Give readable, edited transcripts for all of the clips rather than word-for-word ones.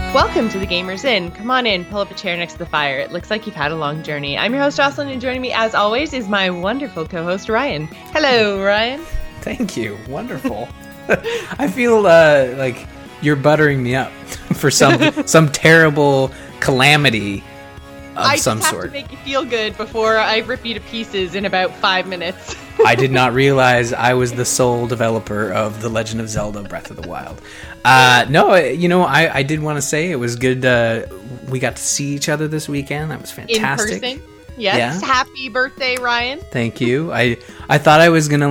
Welcome to the Gamers Inn. Come on in, pull up a chair next to the fire. It looks like you've had a long journey. I'm your host, Jocelyn, and joining me, as always, is my wonderful co-host, Ryan. Hello, Ryan. Thank you. Wonderful. I feel like you're buttering me up for some terrible calamity of some sort. I just have to make you feel good before I rip you to pieces in about 5 minutes. I did not realize I was the sole developer of The Legend of Zelda Breath of the Wild. No, I did want to say it was good. We got to see each other this weekend. That was fantastic. In person? Yes. Yeah. Happy birthday, Ryan. Thank you. I thought I was going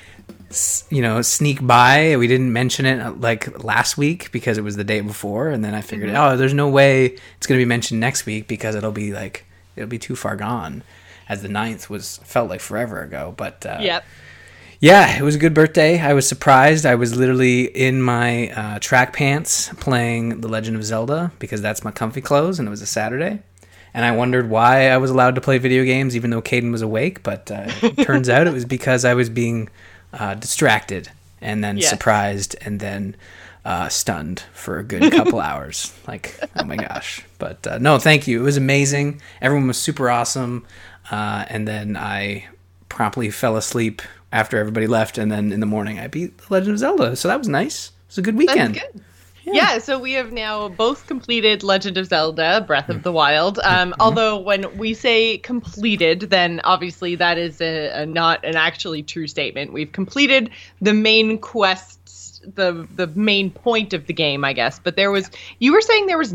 to sneak by. We didn't mention it like last week because it was the day before. And then I figured, there's no way it's going to be mentioned next week because it'll be too far gone. As the 9th felt like forever ago, but yep. Yeah, it was a good birthday. I was surprised. I was literally in my track pants playing The Legend of Zelda because that's my comfy clothes, and it was a Saturday. And I wondered why I was allowed to play video games even though Caden was awake, but it turns out it was because I was being distracted and then surprised and then stunned for a good couple hours. Like, oh my gosh. But no, thank you. It was amazing. Everyone was super awesome. And then I promptly fell asleep after everybody left, and then in the morning I beat The Legend of Zelda, so that was nice. It was a good weekend. That's good. Yeah, so we have now both completed Legend of Zelda, Breath of the Wild. Although when we say completed, then obviously that is not an actually true statement. We've completed the main quests, the main point of the game, I guess. But you were saying there was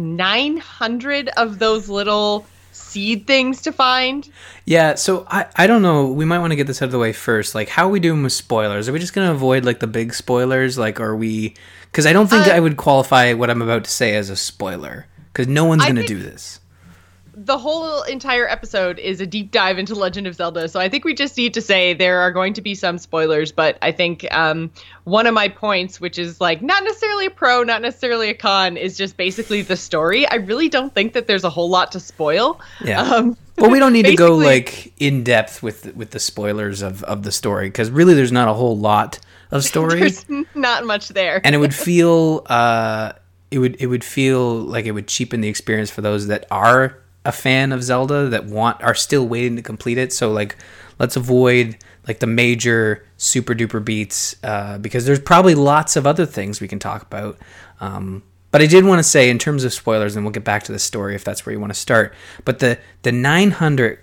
900 of those little seed things to find. Yeah, so I don't know, we might want to get this out of the way first. Like, how are we doing with spoilers? Are we just going to avoid like the big spoilers? Like, are we, because I don't think I would qualify what I'm about to say as a spoiler, because no one's going to do this. The whole entire episode is a deep dive into Legend of Zelda, so I think we just need to say there are going to be some spoilers, but I think one of my points, which is like not necessarily a pro, not necessarily a con, is just basically the story. I really don't think that there's a whole lot to spoil. Yeah. Well, we don't need to go like in depth with the spoilers of the story, because really there's not a whole lot of story. There's not much there, and it would feel it would feel like it would cheapen the experience for those that are a fan of Zelda that are still waiting to complete it. So like, let's avoid like the major super duper beats because there's probably lots of other things we can talk about. But I did want to say in terms of spoilers, and we'll get back to the story if that's where you want to start. But the 900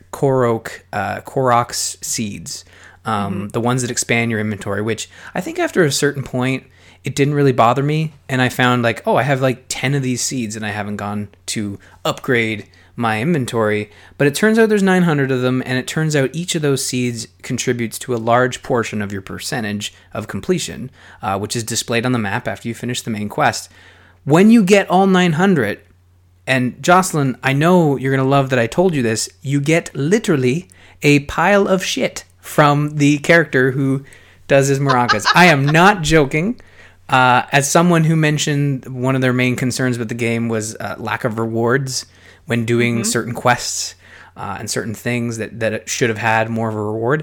Koroks seeds, the ones that expand your inventory, which I think after a certain point, it didn't really bother me. And I found like, I have like 10 of these seeds and I haven't gone to upgrade my inventory, but it turns out there's 900 of them, and it turns out each of those seeds contributes to a large portion of your percentage of completion, which is displayed on the map after you finish the main quest. When you get all 900, and Jocelyn, I know you're going to love that I told you this, you get literally a pile of shit from the character who does his maracas. I am not joking. As someone who mentioned one of their main concerns with the game was lack of rewards when doing certain quests and certain things that it should have had more of a reward,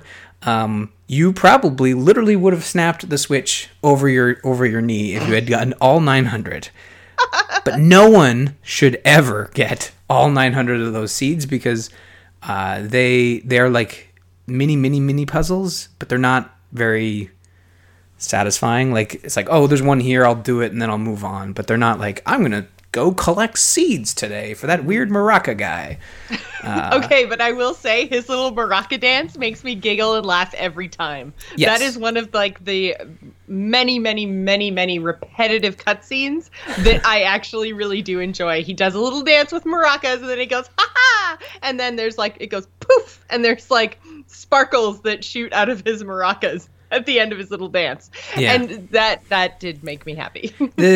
you probably literally would have snapped the Switch over your knee if you had gotten all 900. But no one should ever get all 900 of those seeds because they're like mini puzzles, but they're not very satisfying. Like, it's like, there's one here, I'll do it and then I'll move on. But they're not like, I'm gonna go collect seeds today for that weird maraca guy. Okay, but I will say his little maraca dance makes me giggle and laugh every time. Yes. That is one of like the many repetitive cutscenes that I actually really do enjoy. He does a little dance with maracas and then he goes, ha ha! And then there's like, it goes poof! And there's like sparkles that shoot out of his maracas at the end of his little dance. Yeah. And that did make me happy.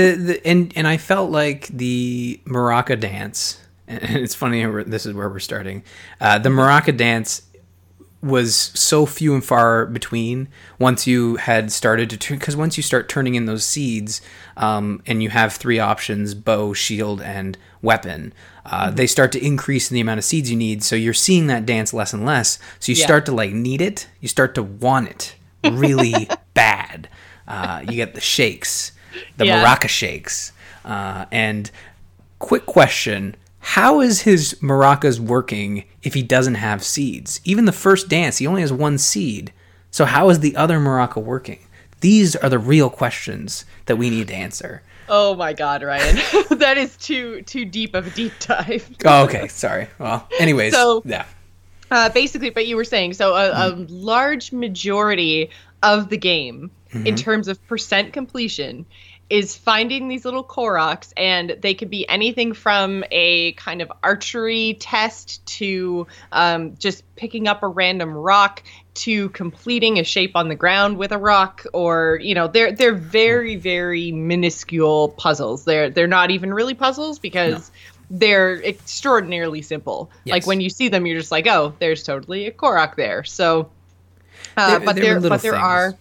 And I felt like the maraca dance, and it's funny, this is where we're starting. The maraca dance was so few and far between once you had started to turn, because once you start turning in those seeds, and you have 3 options, bow, shield, and weapon, they start to increase in the amount of seeds you need. So you're seeing that dance less and less. So you start to like need it. You start to want it really bad. You get the shakes, the maraca shakes. And quick question. How is his maracas working if he doesn't have seeds? Even the first dance, he only has one seed. So how is the other maraca working? These are the real questions that we need to answer. Oh my God, Ryan. That is too deep of a deep dive. Oh, okay. Sorry. Well, anyways. So, yeah. Basically, but you were saying, so a large majority of the game, in terms of percent completion, is finding these little Koroks, and they could be anything from a kind of archery test to just picking up a random rock to completing a shape on the ground with a rock, or they're very, very minuscule puzzles. They're not even really puzzles because they're extraordinarily simple. Yes. Like when you see them, you're just like, oh, there's totally a Korok there. So, but there are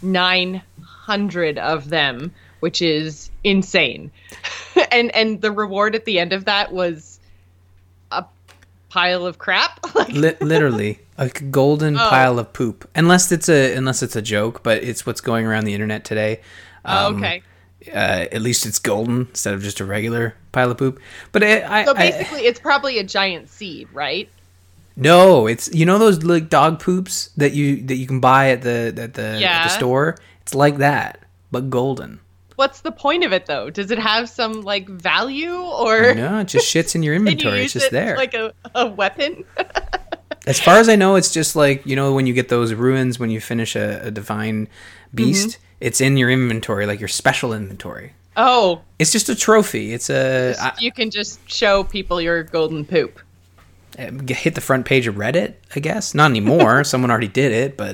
900 of them, which is insane. and the reward at the end of that was a pile of crap. Literally a golden pile of poop. Unless it's a joke, but it's what's going around the internet today. Okay. At least it's golden instead of just a regular pile of poop. But basically, it's probably a giant seed, right? No, it's those like dog poops that you can buy at the store. It's like that, but golden. What's the point of it, though? Does it have some, like, value, or... No, it just shits in your inventory. It's just there. Like a weapon? As far as I know, it's just like, when you get those ruins when you finish a divine beast, it's in your inventory, like your special inventory. Oh. It's just a trophy. It's you can just show people your golden poop. Hit the front page of Reddit, I guess. Not anymore. Someone already did it, but...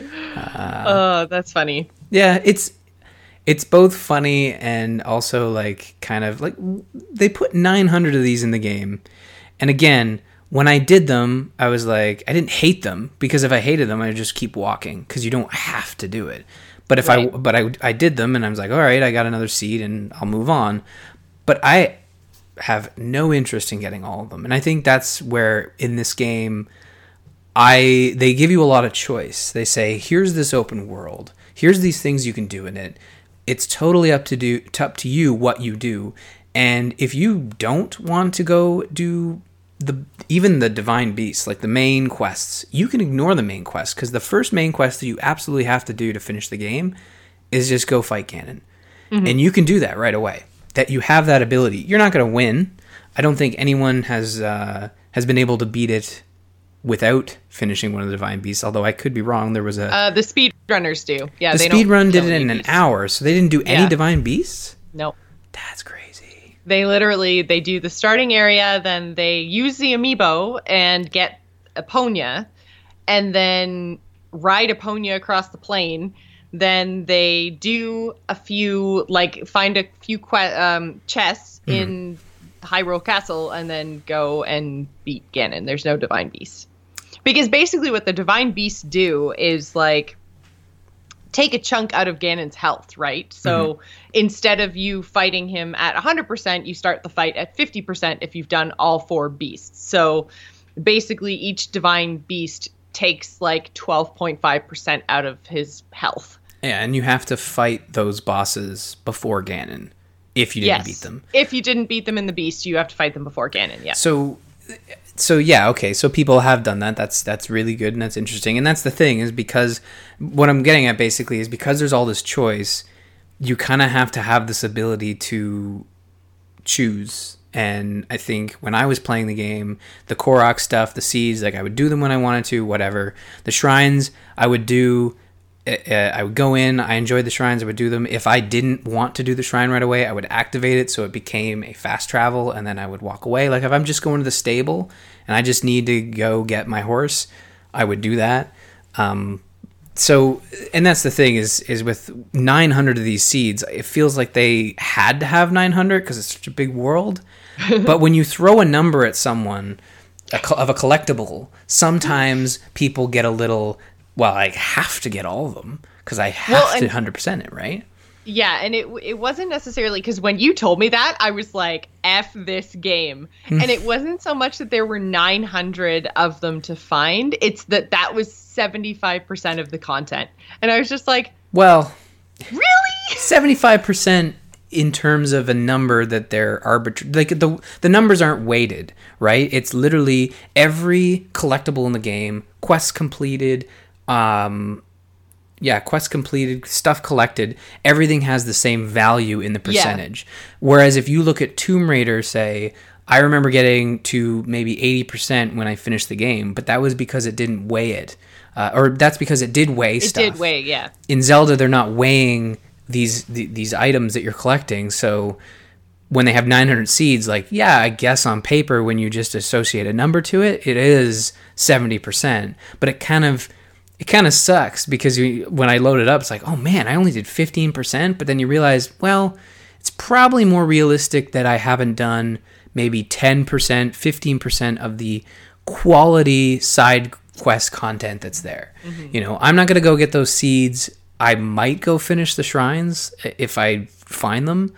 Oh, that's funny. Yeah, it's both funny and also like kind of like they put 900 of these in the game. And again, when I did them, I was like, I didn't hate them, because if I hated them, I'd just keep walking, because you don't have to do it. But if I did them and I was like, all right, I got another seed and I'll move on. But I have no interest in getting all of them. And I think that's where in this game, they give you a lot of choice. They say, here's this open world. Here's these things you can do in it. It's totally up to you what you do. And if you don't want to go do even the divine beasts, like the main quests, you can ignore the main quest, because the first main quest that you absolutely have to do to finish the game is just go fight Ganon. And you can do that right away. That you have that ability. You're not going to win. I don't think anyone has been able to beat it without finishing one of the divine beasts, although I could be wrong. There was the speedrunners do. Yeah, the speedrun did it in an hour, so they didn't do any divine beasts? Nope. That's crazy. They do the starting area, then they use the amiibo and get Epona, and then ride Epona across the plane. Then they do find a few chests in Hyrule Castle, and then go and beat Ganon. There's no divine beasts. Because basically what the divine beasts do is like take a chunk out of Ganon's health, right? So instead of you fighting him at 100%, you start the fight at 50% if you've done all 4 beasts. So basically each divine beast takes like 12.5% out of his health. Yeah, and you have to fight those bosses before Ganon if you didn't beat them. If you didn't beat them in the beast, you have to fight them before Ganon, yeah. So yeah, okay. So people have done that. That's really good and that's interesting. And that's the thing, is because what I'm getting at basically is because there's all this choice, you kind of have to have this ability to choose. And I think when I was playing the game, the Korok stuff, the seeds, like I would do them when I wanted to, whatever. The shrines, I would do. I would go in, I enjoyed the shrines, I would do them. If I didn't want to do the shrine right away, I would activate it so it became a fast travel, and then I would walk away. Like if I'm just going to the stable and I just need to go get my horse, I would do that. So, and that's the thing is with 900 of these seeds, it feels like they had to have 900 because it's such a big world. But when you throw a number at someone of a collectible, sometimes people get a little... Well, I have to get all of them because I have to 100% it, right? Yeah, and it wasn't necessarily... Because when you told me that, I was like, F this game. And it wasn't so much that there were 900 of them to find. It's that was 75% of the content. And I was just like... Well... Really? 75% in terms of a number that they're arbitrary. Like the numbers aren't weighted, right? It's literally every collectible in the game, quests completed, quests completed, stuff collected, everything has the same value in the percentage. Whereas if you look at Tomb Raider, say, I remember getting to maybe 80% when I finished the game, but that was because it didn't weigh it. Or that's because it did weigh stuff. It did weigh, yeah. In Zelda, they're not weighing these items that you're collecting, so when they have 900 seeds, like, yeah, I guess on paper, when you just associate a number to it, it is 70%. But it kind of sucks because when I load it up, it's like, oh man, I only did 15%. But then you realize, well, it's probably more realistic that I haven't done maybe 10%, 15% of the quality side quest content that's there. Mm-hmm. I'm not going to go get those seeds. I might go finish the shrines if I find them.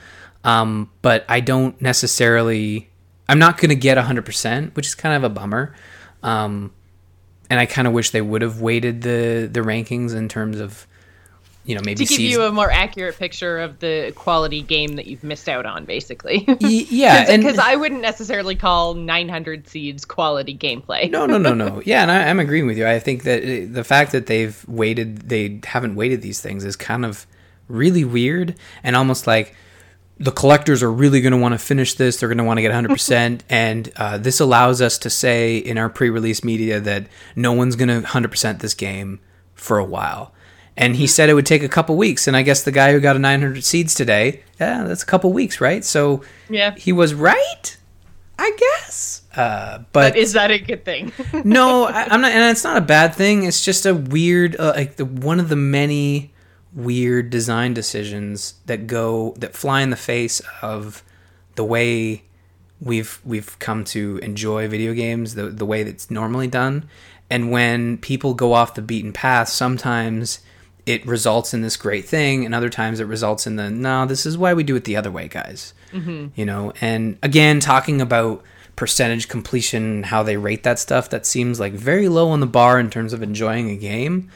But I don't necessarily, I'm not going to get 100%, which is kind of a bummer. And I kind of wish they would have weighted the rankings in terms of, maybe to give you a more accurate picture of the quality game that you've missed out on, basically. Yeah. Because I wouldn't necessarily call 900 Seeds quality gameplay. No. Yeah, and I'm agreeing with you. I think that the fact that they haven't weighted these things is kind of really weird, and almost like the collectors are really going to want to finish this. They're going to want to get 100%. And this allows us to say in our pre-release media that no one's going to 100% this game for a while. And he said it would take a couple weeks. And I guess the guy who got a 900 seeds today, that's a couple weeks, right? So yeah, he was right, I guess. But is that a good thing? No, I'm not. And it's not a bad thing. It's just a weird, one of the many weird design decisions that fly in the face of the way we've come to enjoy video games, the way that's normally done. And when people go off the beaten path, sometimes it results in this great thing, and other times it results in no, this is why we do it the other way, guys. Mm-hmm. And again, talking about percentage completion, how they rate that stuff, that seems like very low on the bar in terms of enjoying a game.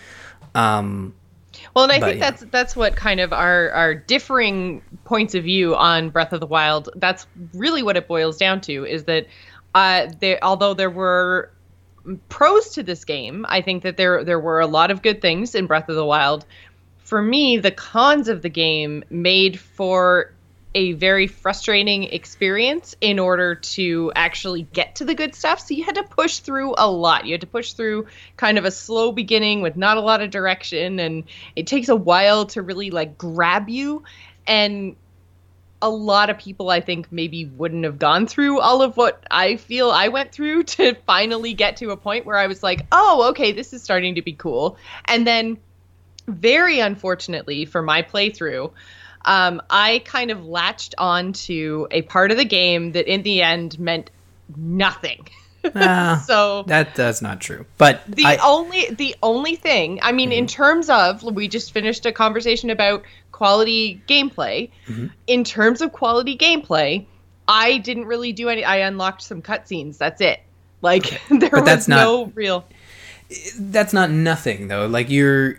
Well, and I think that's what kind of our differing points of view on Breath of the Wild, that's really what it boils down to, is that although there were pros to this game, I think that there were a lot of good things in Breath of the Wild. For me, the cons of the game made for a very frustrating experience in order to actually get to the good stuff. So you had to push through a lot. You had to push through kind of a slow beginning with not a lot of direction, and it takes a while to really grab you. And a lot of people, I think, maybe wouldn't have gone through all of what I feel I went through to finally get to a point where I was like, oh, okay, this is starting to be cool. And then, very unfortunately for my playthrough, I kind of latched on to a part of the game that in the end meant nothing. So that's not true. But the only thing, I mean, in terms of, we just finished a conversation about quality gameplay. Mm-hmm. In terms of quality gameplay, I didn't really do any. I unlocked some cutscenes. That's it. That's no real. That's not nothing though. You're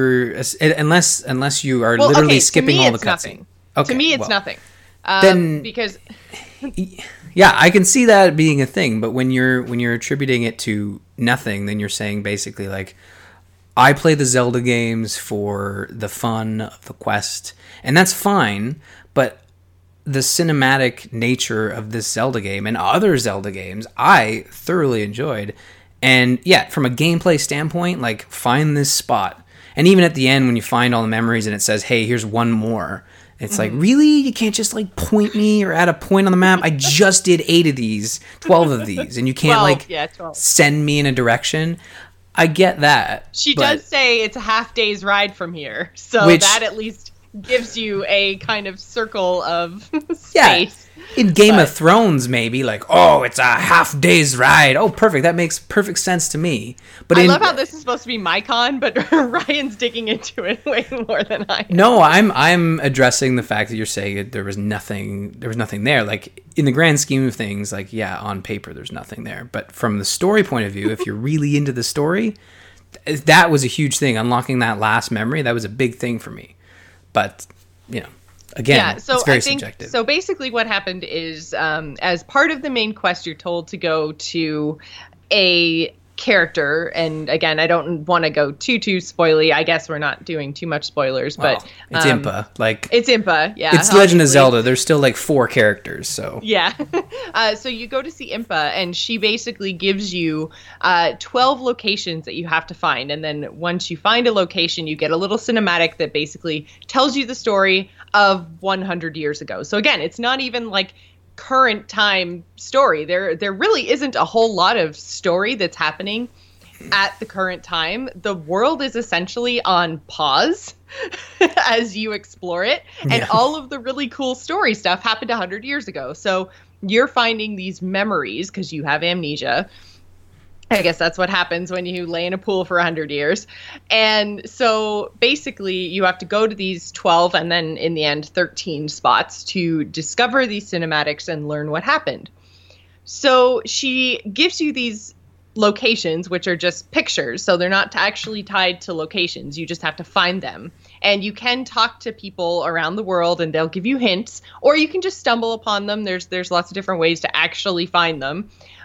unless you are literally skipping all the cutscenes. Okay, to me, it's nothing. Then because. Yeah, I can see that being a thing, but when you're attributing it to nothing, then you're saying basically I play the Zelda games for the fun of the quest, and that's fine, but the cinematic nature of this Zelda game and other Zelda games, I thoroughly enjoyed. And yeah, from a gameplay standpoint, find this spot. And even at the end, when you find all the memories and it says, hey, here's one more, it's really? You can't just point me or add a point on the map? I just did 8 of these, 12 of these, and you can't 12. Send me in a direction. I get that. She does say it's a half day's ride from here, so that at least gives you a kind of circle of space. Yeah. In Game of Thrones, maybe it's a half day's ride. Oh, perfect. That makes perfect sense to me. But I love how this is supposed to be my con, but Ryan's digging into it way more than I am. No, I'm addressing the fact that you're saying that there was nothing there. In the grand scheme of things, on paper there's nothing there. But from the story point of view, if you're really into the story, that was a huge thing. Unlocking that last memory, that was a big thing for me. But, Again, yeah, so it's very subjective. So basically what happened is, as part of the main quest, you're told to go to a character, and again, I don't want to go too spoily. I guess we're not doing too much spoilers, but it's Impa. It's Impa, yeah. It's Legend of Zelda. There's still like 4 characters, so yeah. So you go to see Impa, and she basically gives you 12 locations that you have to find, and then once you find a location, you get a little cinematic that basically tells you the story of 100 years ago. So again, it's not even like current time story. There really isn't a whole lot of story that's happening at the current time. The world is essentially on pause as you explore it, and all of the really cool story stuff happened 100 years ago. So you're finding these memories because you have amnesia. I guess that's what happens when you lay in a pool for 100 years. And so basically you have to go to these 12 and then in the end 13 spots to discover these cinematics and learn what happened. So she gives you these locations, which are just pictures. So they're not actually tied to locations. You just have to find them. And you can talk to people around the world and they'll give you hints, or you can just stumble upon them. There's lots of different ways to actually find them.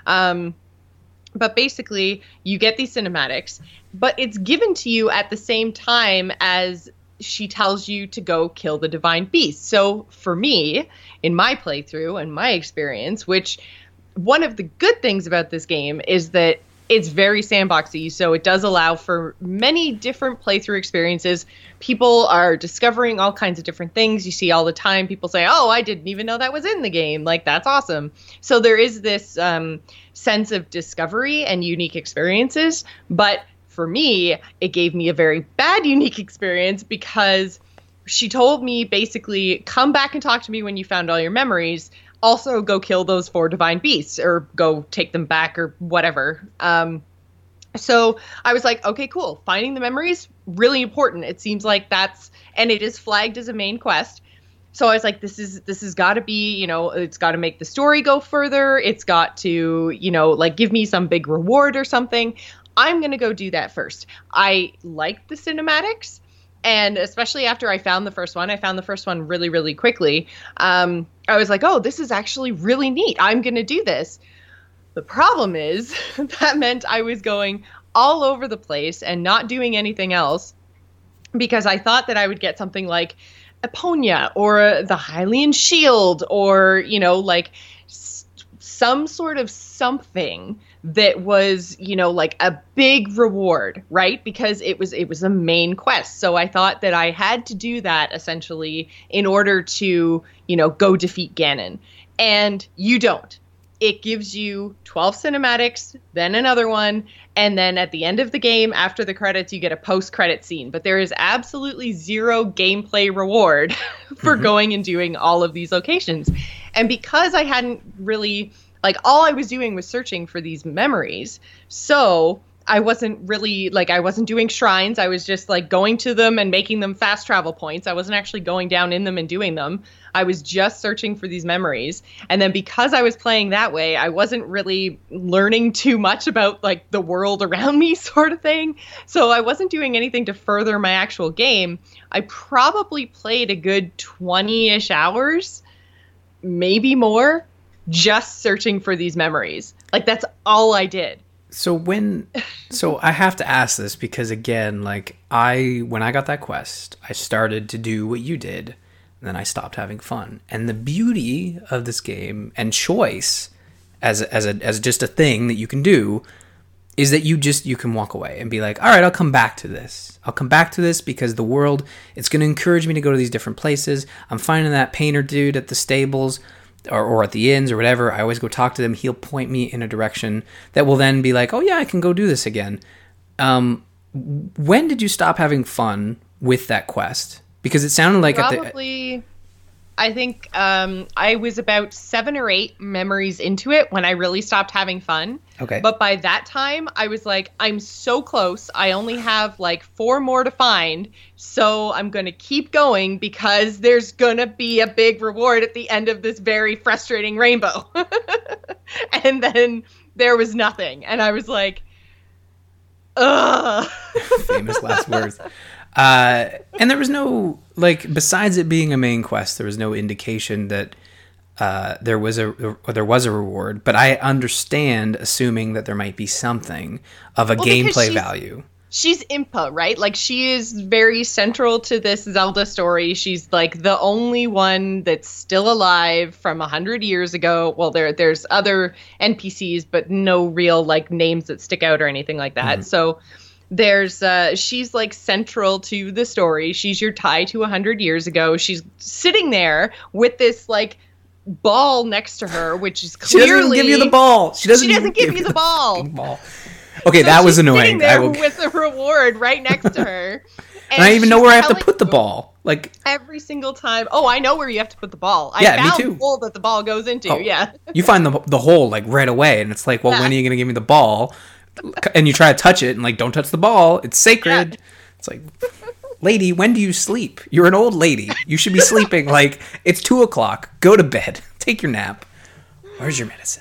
But basically, you get these cinematics, but it's given to you at the same time as she tells you to go kill the divine beast. So for me, in my playthrough and my experience, which one of the good things about this game is that it's very sandboxy, so it does allow for many different playthrough experiences. People are discovering all kinds of different things. You see all the time people say, oh, I didn't even know that was in the game. Like, that's awesome. So there is this sense of discovery and unique experiences. But for me, it gave me a very bad unique experience because she told me basically, come back and talk to me when you found all your memories. Also, go kill those 4 divine beasts or go take them back or whatever. So I was like, okay, cool. Finding the memories, really important. It seems like and it is flagged as a main quest. So I was like, this has got to be, it's got to make the story go further. It's got to, like give me some big reward or something. I'm going to go do that first. I liked the cinematics. And especially after I found the first one really, really quickly. I was like, oh, this is actually really neat. I'm going to do this. The problem is that meant I was going all over the place and not doing anything else because I thought that I would get something like Epona or the Hylian Shield or, like some sort of something that was, like a big reward, right? Because it was a main quest. So I thought that I had to do that essentially in order to, go defeat Ganon. And you don't. It gives you 12 cinematics, then another one, and then at the end of the game, after the credits, you get a post-credit scene. But there is absolutely zero gameplay reward for going and doing all of these locations. And because I hadn't really, all I was doing was searching for these memories, so I wasn't really, I wasn't doing shrines. I was just, going to them and making them fast travel points. I wasn't actually going down in them and doing them. I was just searching for these memories. And then because I was playing that way, I wasn't really learning too much about, the world around me sort of thing. So I wasn't doing anything to further my actual game. I probably played a good 20-ish hours, maybe more, just searching for these memories. That's all I did. So I have to ask this because again, when I got that quest, I started to do what you did, and then I stopped having fun. And the beauty of this game and choice as just a thing that you can do is that you can walk away and be like, all right, I'll come back to this. I'll come back to this because the world, it's going to encourage me to go to these different places. I'm finding that painter dude at the stables or at the inns or whatever. I always go talk to them. He'll point me in a direction that will then be like, oh yeah, I can go do this again. When did you stop having fun with that quest? Because it sounded like probably, I think I was about 7 or 8 memories into it when I really stopped having fun. Okay. But by that time, I was like, I'm so close. I only have 4 more to find. So I'm going to keep going because there's going to be a big reward at the end of this very frustrating rainbow. And then there was nothing. And I was like, ugh. Famous last words. And there was no, like, besides it being a main quest, there was no indication that there was a reward. But I understand assuming that there might be something of a gameplay value. She's Impa, right? Like, she is very central to this Zelda story. She's like the only one that's still alive from 100 years ago. Well, there's other NPCs, but no real like names that stick out or anything like that. Mm-hmm. So there's she's like central to the story. She's your tie to 100 years ago. She's sitting there with this like ball next to her, which is clearly... She doesn't give you the ball. She doesn't give you the ball. Okay, so that was annoying. Sitting there with a reward right next to her. And I even know where I have to put the ball. Like every single time. Oh, I know where you have to put the ball. Yeah, I found me too. the hole that the ball goes into. Oh, yeah. You find the hole like right away, and it's like, well, when are you going to give me the ball? And you try to touch it, and like, don't touch the ball. It's sacred. Yeah. It's like, lady, when do you sleep? You're an old lady. You should be sleeping. Like, it's 2:00. Go to bed. Take your nap. Where's your medicine?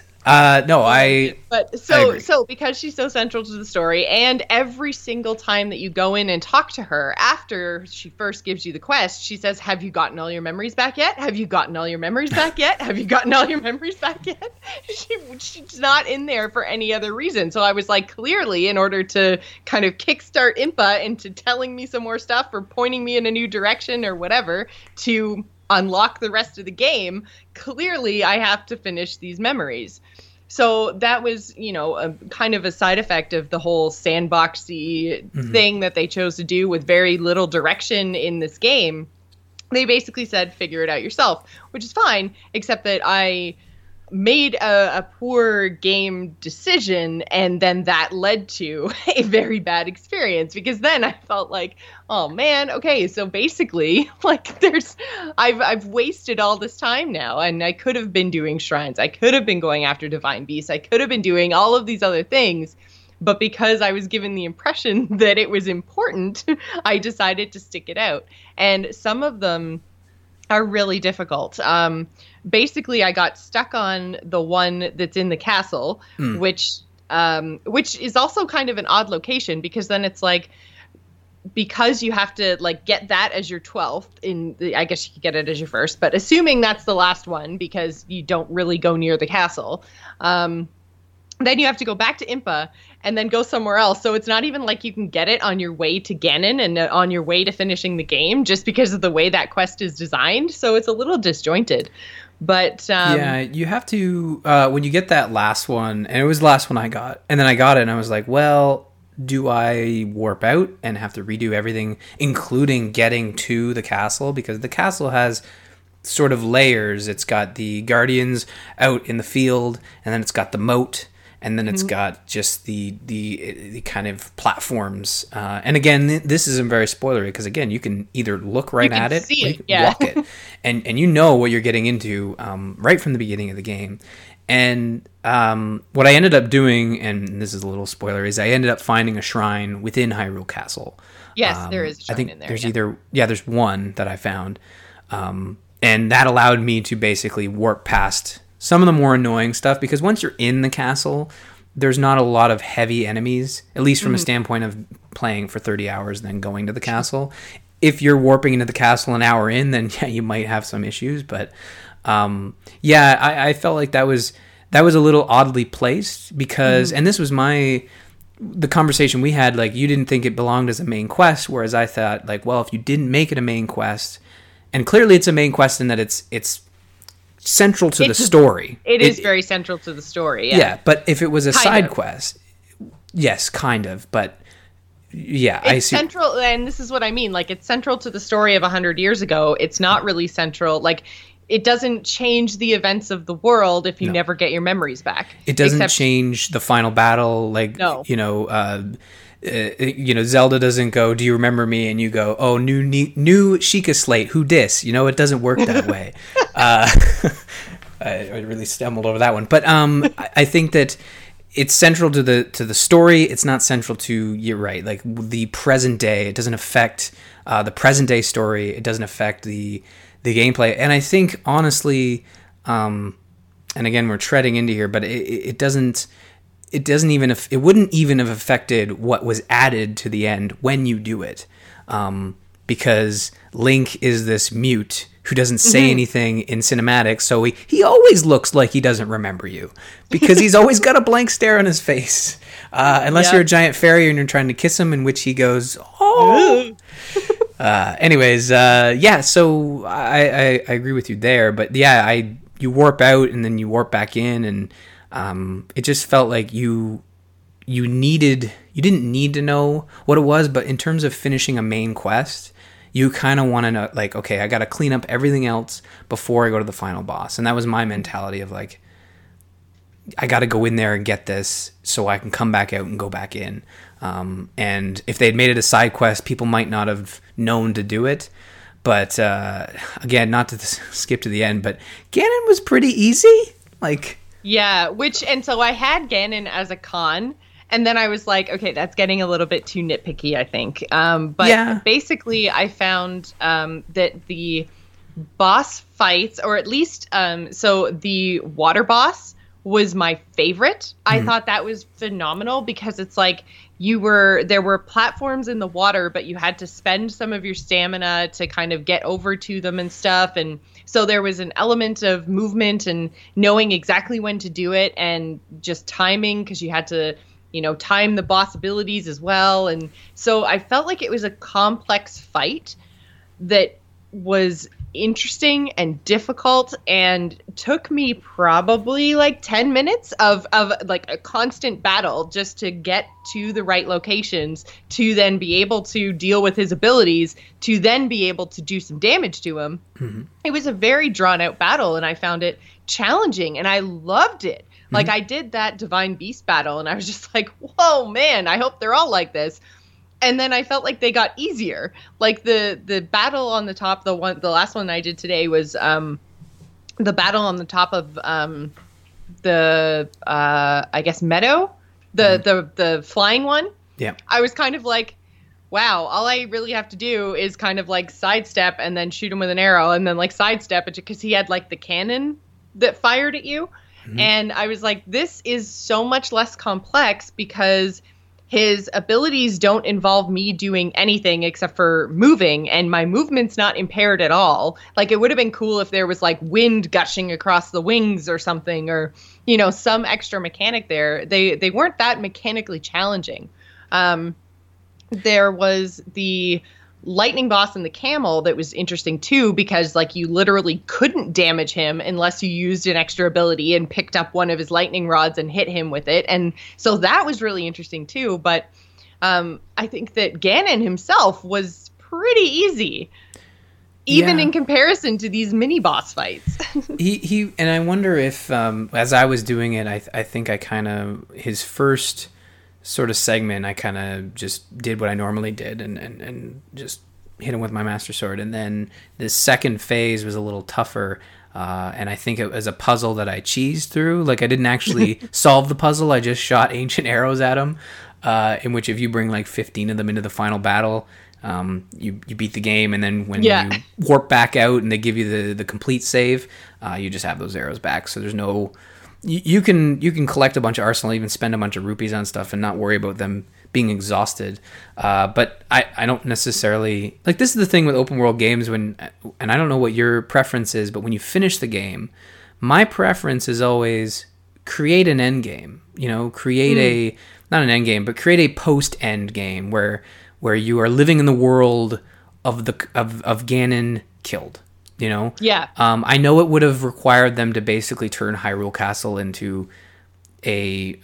So because she's so central to the story, and every single time that you go in and talk to her after she first gives you the quest, she says, "Have you gotten all your memories back yet? Have you gotten all your memories back yet? Have you gotten all your memories back yet?" She's not in there for any other reason. So I was like, clearly, in order to kind of kickstart Impa into telling me some more stuff or pointing me in a new direction or whatever to unlock the rest of the game, clearly I have to finish these memories. So that was, a kind of a side effect of the whole sandboxy thing that they chose to do with very little direction in this game. They basically said, figure it out yourself, which is fine, except that I made a poor game decision, and then that led to a very bad experience, because then I felt like, oh man, okay, so basically, like, I've wasted all this time now, and I could have been doing shrines, I could have been going after divine beasts, I could have been doing all of these other things, but because I was given the impression that it was important, I decided to stick it out. And some of them are really difficult. Basically, I got stuck on the one that's in the castle, which is also kind of an odd location, because then it's like, because you have to like get that as your 12th I guess you could get it as your first, but assuming that's the last one because you don't really go near the castle, then you have to go back to Impa and then go somewhere else. So it's not even like you can get it on your way to Ganon and on your way to finishing the game, just because of the way that quest is designed. So it's a little disjointed. But yeah, you have to when you get that last one, and it was the last one I got, and then I got it and I was like, well, do I warp out and have to redo everything, including getting to the castle? Because the castle has sort of layers. It's got the guardians out in the field, and then it's got the moat, and then it's got just the kind of platforms. And again, this isn't very spoilery, because again, you can either look right at it, or you can walk it, and you know what you're getting into right from the beginning of the game. And what I ended up doing, and this is a little spoiler, is I ended up finding a shrine within Hyrule Castle. Yes, there is a shrine in there. There's there's one that I found, and that allowed me to basically warp past some of the more annoying stuff, because once you're in the castle, there's not a lot of heavy enemies, at least from a standpoint of playing for 30 hours and then going to the castle. If you're warping into the castle an hour in, then yeah, you might have some issues, but I felt like that was a little oddly placed, because and this was the conversation we had, like, you didn't think it belonged as a main quest, whereas I thought, like, well, if you didn't make it a main quest, and clearly it's a main quest in that it's central to the story. It is very central to the story. Yeah, but if it was a side quest, yes, kind of, but yeah, it's central, and this is what I mean. Like, it's central to the story of 100 years ago. It's not really central. Like, it doesn't change the events of the world if you never get your memories back. It doesn't change the final battle. Like, Zelda doesn't go, "Do you remember me?" And you go, "Oh, new Sheikah Slate, who dis?" It doesn't work that way. I really stumbled over that one, but I think that it's central to the story. It's not central to, you're right, like the present day. It doesn't affect the present day story. It doesn't affect the gameplay. And I think, honestly, and again, we're treading into here, but it wouldn't even have affected what was added to the end when you do it. because Link is this mute who doesn't say anything in cinematics, so he always looks like he doesn't remember you, because he's always got a blank stare on his face. Unless you're a giant fairy and you're trying to kiss him, in which he goes, oh. So I agree with you there. But yeah, you warp out and then you warp back in, and it just felt like you didn't need to know what it was, but in terms of finishing a main quest, you kind of want to know, like, okay, I got to clean up everything else before I go to the final boss. And that was my mentality of like, I got to go in there and get this so I can come back out and go back in. And if they'd made it a side quest, people might not have known to do it. But again, not to skip to the end, but Ganon was pretty easy. Like, yeah, and so I had Ganon as a con. And then I was like, okay, that's getting a little bit too nitpicky, I think. Basically, I found that the boss fights, or at least, so the water boss was my favorite. I thought that was phenomenal because it's like there were platforms in the water, but you had to spend some of your stamina to kind of get over to them and stuff. And so there was an element of movement and knowing exactly when to do it, and just timing, because you had to, time the boss abilities as well. And so I felt like it was a complex fight that was interesting and difficult, and took me probably like 10 minutes of like a constant battle just to get to the right locations, to then be able to deal with his abilities, to then be able to do some damage to him. It was a very drawn out battle, and I found it challenging, and I loved it. Like, I did that Divine Beast battle, and I was just like, whoa, man, I hope they're all like this. And then I felt like they got easier. Like, the battle on the top, the last one I did today was the battle on the top of I guess, meadow, the flying one. Yeah. I was kind of like, wow, all I really have to do is kind of like sidestep and then shoot him with an arrow, and then like sidestep it, because he had like the cannon that fired at you. And I was like, this is so much less complex, because his abilities don't involve me doing anything except for moving, and my movement's not impaired at all. Like, it would have been cool if there was like wind gushing across the wings or something, or, some extra mechanic there. They weren't that mechanically challenging. There was the lightning boss and the camel that was interesting too, because like you literally couldn't damage him unless you used an extra ability and picked up one of his lightning rods and hit him with it. And so that was really interesting too. But I think that Ganon himself was pretty easy, even in comparison to these mini boss fights. he and I wonder if as I was doing it, I think I kind of, his first sort of segment, I kind of just did what I normally did and just hit him with my Master Sword. And then the second phase was a little tougher, and I think it was a puzzle that I cheesed through. Like, I didn't actually solve the puzzle, I just shot ancient arrows at him, in which if you bring like 15 of them into the final battle, you beat the game. And then when you warp back out and they give you the complete save, you just have those arrows back. So there's no... You can collect a bunch of arsenal, even spend a bunch of rupees on stuff and not worry about them being exhausted. But I don't necessarily... Like, this is the thing with open world games, and I don't know what your preference is, but when you finish the game, my preference is always create an end game. Create not an end game, but create a post-end game where you are living in the world of Ganon killed. Yeah. I know it would have required them to basically turn Hyrule Castle into a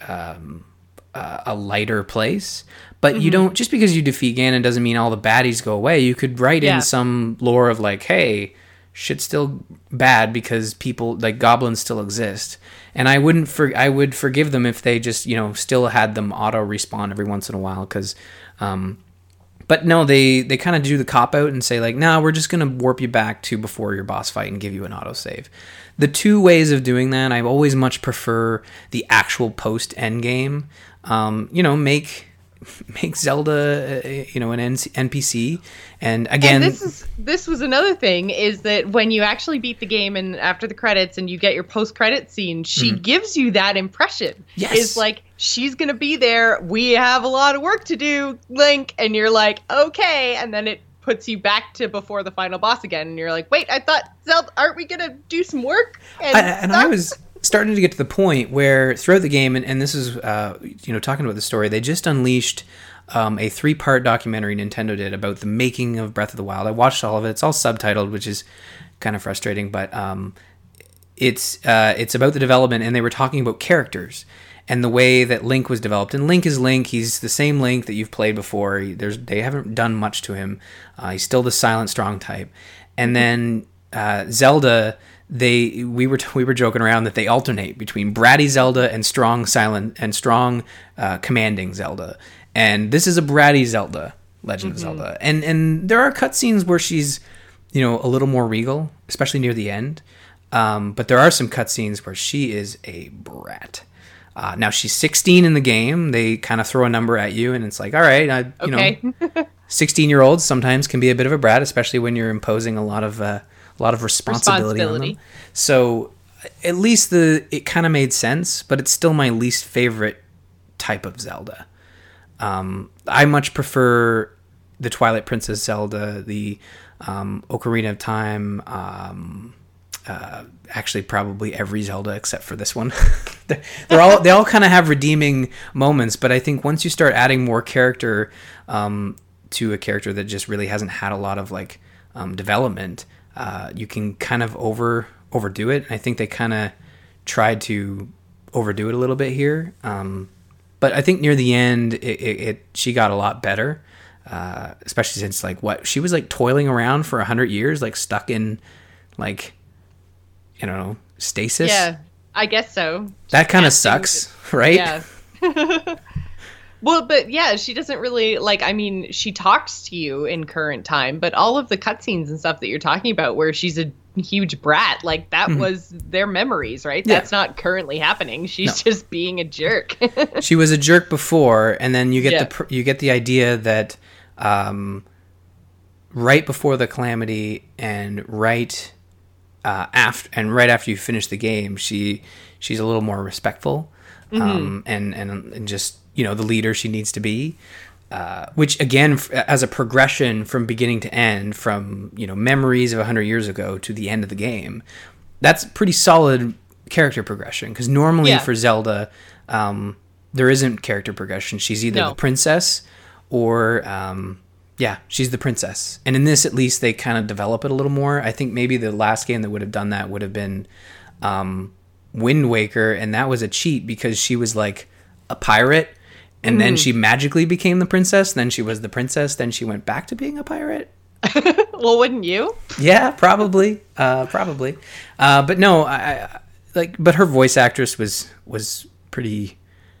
lighter place, but you don't, just because you defeat Ganon doesn't mean all the baddies go away. You could write in some lore of like, hey, shit's still bad because people like goblins still exist, and I would forgive them if they just still had them auto respawn every once in a while, because but no, they kind of do the cop-out and say, like, nah, we're just going to warp you back to before your boss fight and give you an autosave. The two ways of doing that, I always much prefer the actual post-end game. make Zelda, an NPC. And again, and this was another thing, is that when you actually beat the game and after the credits and you get your post-credit scene, she gives you that impression. Yes. It's like, she's going to be there. We have a lot of work to do, Link. And you're like, okay. And then it puts you back to before the final boss again. And you're like, wait, I thought, Zelda, aren't we going to do some work? And I was starting to get to the point where throughout the game, and this is, talking about the story, they just unleashed a 3-part documentary Nintendo did about the making of Breath of the Wild. I watched all of it. It's all subtitled, which is kind of frustrating, but it's about the development, and they were talking about characters and the way that Link was developed. And Link is Link. He's the same Link that you've played before. They haven't done much to him. He's still the silent, strong type. And then Zelda, we were joking around that they alternate between bratty Zelda and strong, silent, and strong, commanding Zelda. And this is a bratty Zelda, Legend of Zelda. And there are cutscenes where she's, a little more regal, especially near the end. But there are some cutscenes where she is a brat. Now she's 16 in the game. They kind of throw a number at you, and it's like, all right, 16-year-olds sometimes can be a bit of a brat, especially when you're imposing a lot of responsibility on them. So at least it kind of made sense, but it's still my least favorite type of Zelda. I much prefer the Twilight Princess Zelda, the Ocarina of Time. Actually, probably every Zelda except for this one. they all kind of have redeeming moments, but I think once you start adding more character to a character that just really hasn't had a lot of development, you can kind of overdo it. I think they kind of tried to overdo it a little bit here, but I think near the end she got a lot better, especially since she was toiling around for 100 years, stuck in stasis. Yeah, I guess so. That kind of sucks, right? Yeah. Well, but yeah, she doesn't really she talks to you in current time, but all of the cutscenes and stuff that you're talking about where she's a huge brat, that was their memories, right? Yeah. That's not currently happening. She's just being a jerk. She was a jerk before, and then you get the idea that right before the calamity and right after you finish the game, she's a little more respectful, and just the leader she needs to be, which again, as a progression from beginning to end, from memories of 100 years ago to the end of the game, that's pretty solid character progression. Because normally for Zelda, there isn't character progression. She's either the princess or she's the princess. And in this, at least, they kind of develop it a little more. I think maybe the last game that would have done that would have been Wind Waker, and that was a cheat because she was a pirate, and then she magically became the princess, then she was the princess, then she went back to being a pirate. Well, wouldn't you? Yeah, probably. But no, but her voice actress was pretty,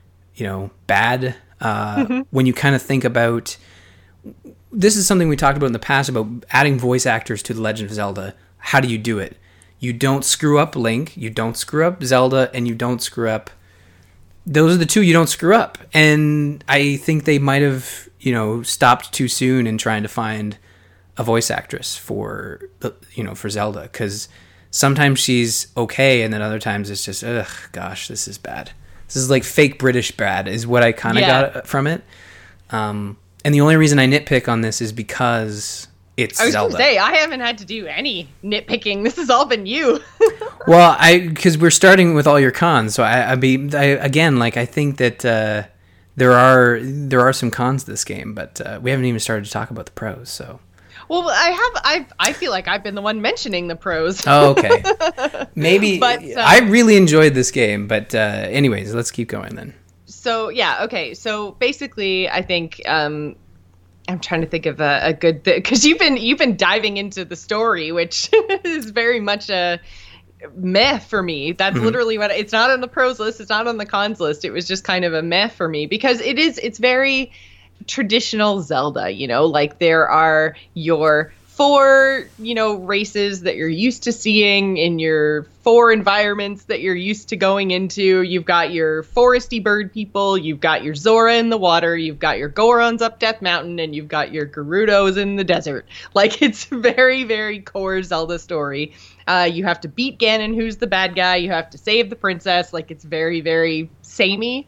bad. When you kind of think about, this is something we talked about in the past about adding voice actors to The Legend of Zelda. How do you do it? You don't screw up Link, you don't screw up Zelda, and you don't screw up... Those are the two you don't screw up. And I think they might have, stopped too soon in trying to find a voice actress for Zelda. Because sometimes she's okay, and then other times it's just, ugh, gosh, this is bad. This is fake British bad, is what I kind of got from it. And the only reason I nitpick on this is because it's Zelda. I was going to say, I haven't had to do any nitpicking. This has all been you. Well, because we're starting with all your cons, so I think that there are some cons to this game, but we haven't even started to talk about the pros. So, well, I feel like I've been the one mentioning the pros. Oh, okay. Maybe, but I really enjoyed this game, but anyways, let's keep going then. So yeah, okay. So basically, I think I'm trying to think of a good because you've been diving into the story, which is very much a meh for me. That's literally what it's not on the pros list. It's not on the cons list. It was just kind of a meh for me because it's very traditional Zelda. There are your 4, races that you're used to seeing in your 4 environments that you're used to going into. You've got your foresty bird people, you've got your Zora in the water, you've got your Gorons up Death Mountain, and you've got your Gerudos in the desert. Like, it's very, very core Zelda story. You have to beat Ganon, who's the bad guy. You have to save the princess. Like, it's very, very samey.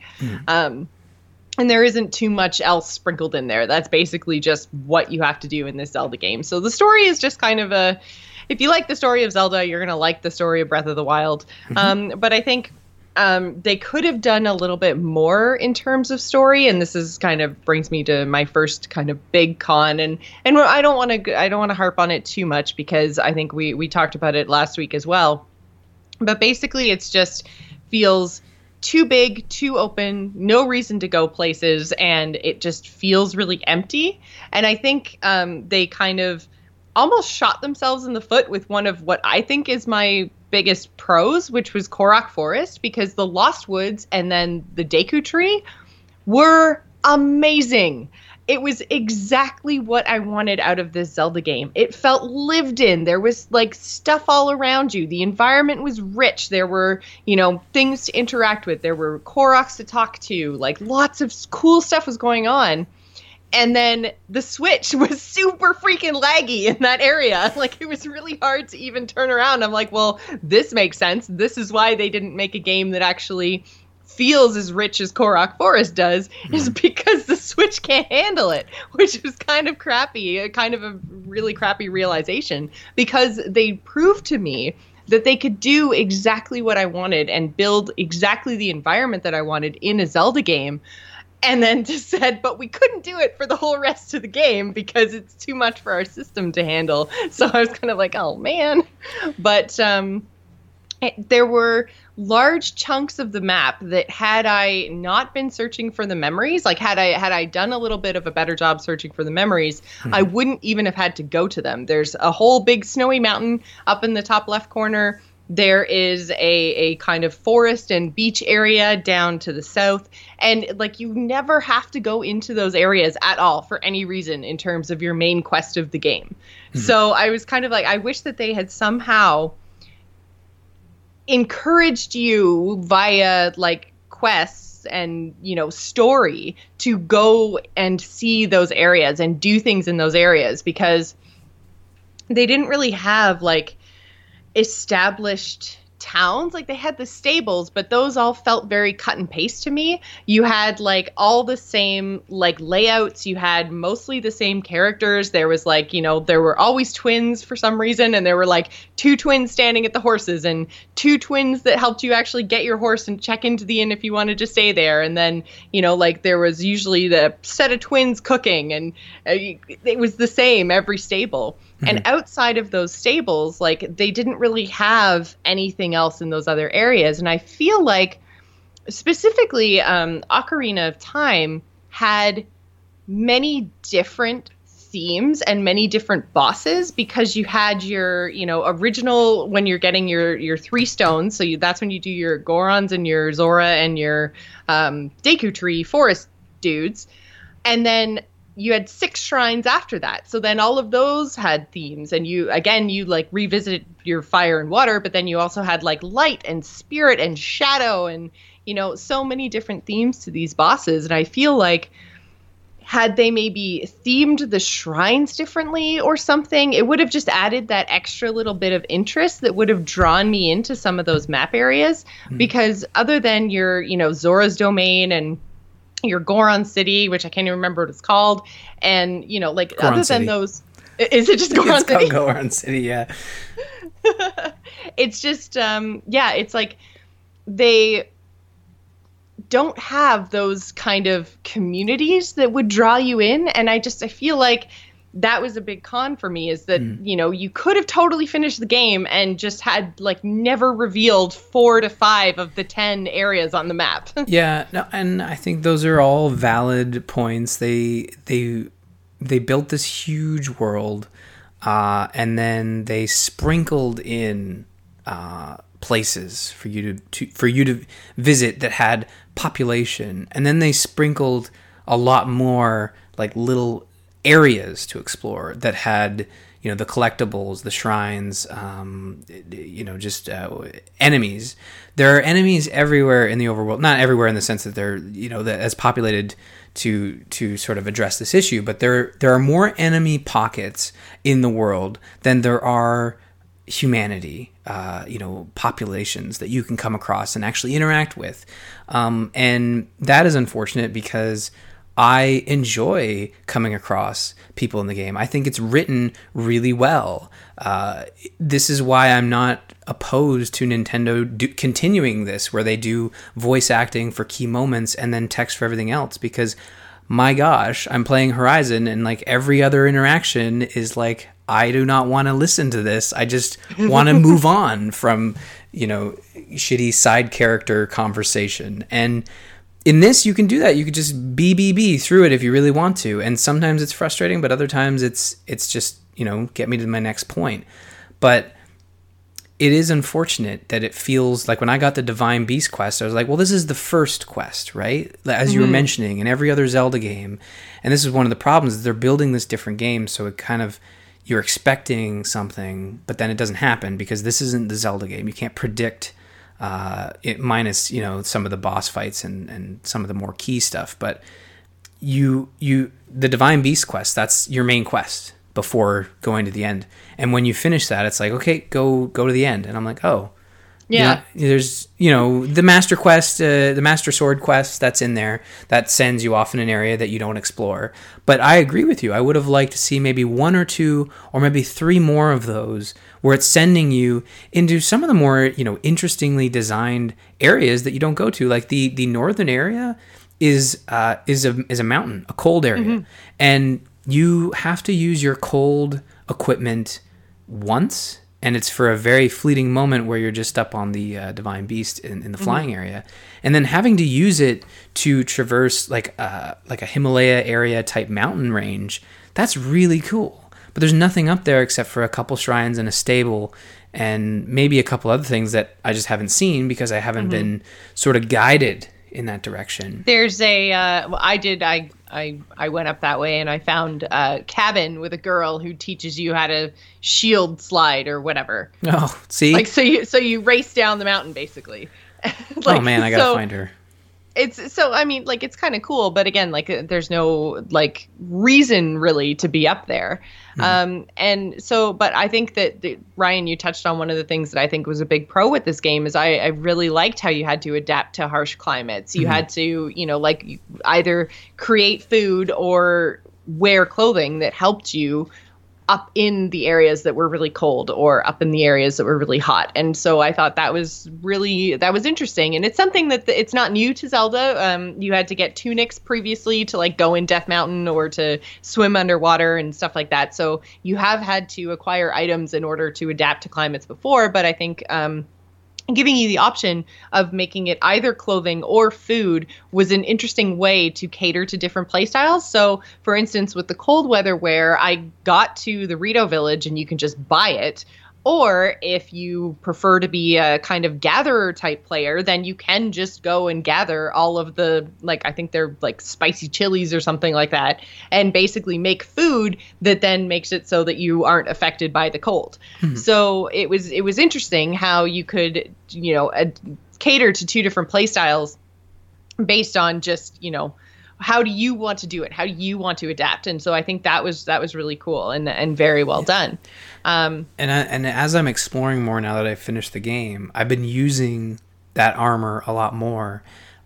And there isn't too much else sprinkled in there. That's basically just what you have to do in this Zelda game. So the story is just kind of if you like the story of Zelda, you're going to like the story of Breath of the Wild. But I think they could have done a little bit more in terms of story. And this is kind of brings me to my first kind of big con. And I don't want to harp on it too much because I think we talked about it last week as well. But basically it's just feels too big, too open, no reason to go places, and it just feels really empty. And I think they kind of almost shot themselves in the foot with one of what I think is my biggest pros, which was Korok Forest, because the Lost Woods and then the Deku Tree were amazing. It was exactly what I wanted out of this Zelda game. It felt lived in. There was like stuff all around you. The environment was rich. There were, things to interact with. There were Koroks to talk to. Like lots of cool stuff was going on. And then the Switch was super freaking laggy in that area. Like it was really hard to even turn around. I'm like, well, this makes sense. This is why they didn't make a game that actually feels as rich as Korok Forest does, is because the Switch can't handle it, which was kind of crappy, kind of a really crappy realization, because they proved to me that they could do exactly what I wanted and build exactly the environment that I wanted in a Zelda game, and then just said, but we couldn't do it for the whole rest of the game because it's too much for our system to handle. So I was kind of like, oh man. But there were large chunks of the map that had I not been searching for the memories, like had I done a little bit of a better job searching for the memories, I wouldn't even have had to go to them. There's a whole big snowy mountain up in the top left corner. There is a kind of forest and beach area down to the south. And like you never have to go into those areas at all for any reason in terms of your main quest of the game. So I was kind of like, I wish that they had somehow encouraged you via like quests and story to go and see those areas and do things in those areas, because they didn't really have like established towns. Like they had the stables, but those all felt very cut and paste to me. You had like all the same like layouts. You had mostly the same characters. There was like, there were always twins for some reason. And there were like 2 twins standing at the horses and 2 twins that helped you actually get your horse and check into the inn if you wanted to stay there. And then, like there was usually the set of twins cooking, and it was the same every stable. And outside of those stables, like they didn't really have anything else in those other areas. And I feel like specifically Ocarina of Time had many different themes and many different bosses, because you had your, original, when you're getting your 3 stones. So that's when you do your Gorons and your Zora and your Deku Tree forest dudes. And then you had 6 shrines after that. So then all of those had themes, and you like revisited your fire and water, but then you also had like light and spirit and shadow and, so many different themes to these bosses. And I feel like had they maybe themed the shrines differently or something, it would have just added that extra little bit of interest that would have drawn me into some of those map areas. Because other than your, Zora's Domain and your Goron City, which I can't even remember what it's called, and like Goron other City. Than those, is it just Goron City? It's called Goron City, yeah. It's just it's like they don't have those kind of communities that would draw you in, and I feel like that was a big con for me, is that, you could have totally finished the game and just had like never revealed 4 to 5 of the 10 areas on the map. Yeah, no, and I think those are all valid points. They built this huge world, and then they sprinkled in places for you to visit that had population, and then they sprinkled a lot more like little areas to explore that had, the collectibles, the shrines, just enemies. There are enemies everywhere in the overworld. Not everywhere in the sense that they're, as populated to sort of address this issue, but there are more enemy pockets in the world than there are humanity, populations that you can come across and actually interact with. And that is unfortunate because I enjoy coming across people in the game. I think it's written really well. This is why I'm not opposed to Nintendo continuing this, where they do voice acting for key moments and then text for everything else. Because, my gosh, I'm playing Horizon and like every other interaction is like, I do not want to listen to this. I just want to move on from, shitty side character conversation. And in this, you can do that. You could just be through it if you really want to. And sometimes it's frustrating, but other times it's just, get me to my next point. But it is unfortunate that it feels like when I got the Divine Beast quest, I was like, well, this is the first quest, right? As you were mentioning, in every other Zelda game. And this is one of the problems, is they're building this different game, so it kind of, you're expecting something, but then it doesn't happen because this isn't the Zelda game. You can't predict it, minus some of the boss fights and some of the more key stuff. But the Divine Beast quest, that's your main quest before going to the end. And when you finish that, it's like, okay, go to the end. And I'm like, oh, yeah. There's the Master Quest, the Master Sword quest that's in there that sends you off in an area that you don't explore. But I agree with you. I would have liked to see maybe 1 or 2 or maybe 3 more of those where it's sending you into some of the more interestingly designed areas that you don't go to. Like the northern area is a mountain, a cold area, and you have to use your cold equipment once. And it's for a very fleeting moment where you're just up on the Divine Beast in the flying area. And then having to use it to traverse like a Himalaya area type mountain range, that's really cool. But there's nothing up there except for a couple shrines and a stable and maybe a couple other things that I just haven't seen because I haven't been sort of guided in that direction. There's I went up that way and I found a cabin with a girl who teaches you how to shield slide or whatever. Oh, see? Like, so you race down the mountain basically. Oh man, I gotta find her. It's kind of cool, but again, there's no reason really to be up there. But I think that Ryan, you touched on one of the things that I think was a big pro with this game is I really liked how you had to adapt to harsh climates. You had to, either create food or wear clothing that helped you up in the areas that were really cold or up in the areas that were really hot. And so I thought that was interesting. And it's something that it's not new to Zelda. You had to get tunics previously to go in Death Mountain or to swim underwater and stuff like that. So you have had to acquire items in order to adapt to climates before. But I think giving you the option of making it either clothing or food was an interesting way to cater to different playstyles. So, for instance, with the cold weather wear, I got to the Rito village and you can just buy it. Or if you prefer to be a kind of gatherer type player, then you can just go and gather all of the, I think they're spicy chilies or something like that, and basically make food that then makes it so that you aren't affected by the cold. So it was interesting how you could, cater to 2 different play styles based on just, how do you want to do it? How do you want to adapt? And so I think that was really cool and very well done. And as I'm exploring more now that I've finished the game, I've been using that armor a lot more.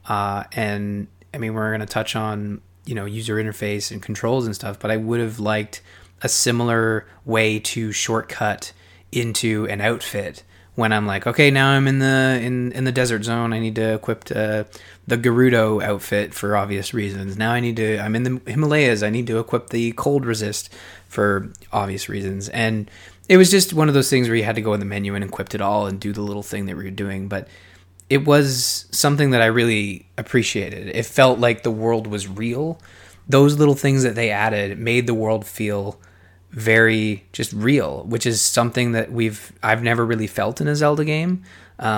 And I mean, we're going to touch on, user interface and controls and stuff, but I would have liked a similar way to shortcut into an outfit when I'm like, okay, now I'm in the desert zone. I need to equip the Gerudo outfit for obvious reasons. Now I'm in the Himalayas. I need to equip the cold resist for obvious reasons. And it was just one of those things where you had to go in the menu and equip it all and do the little thing that we were doing. But it was something that I really appreciated. It felt like the world was real. Those little things that they added made the world feel very just real, which is something that I've never really felt in a Zelda game.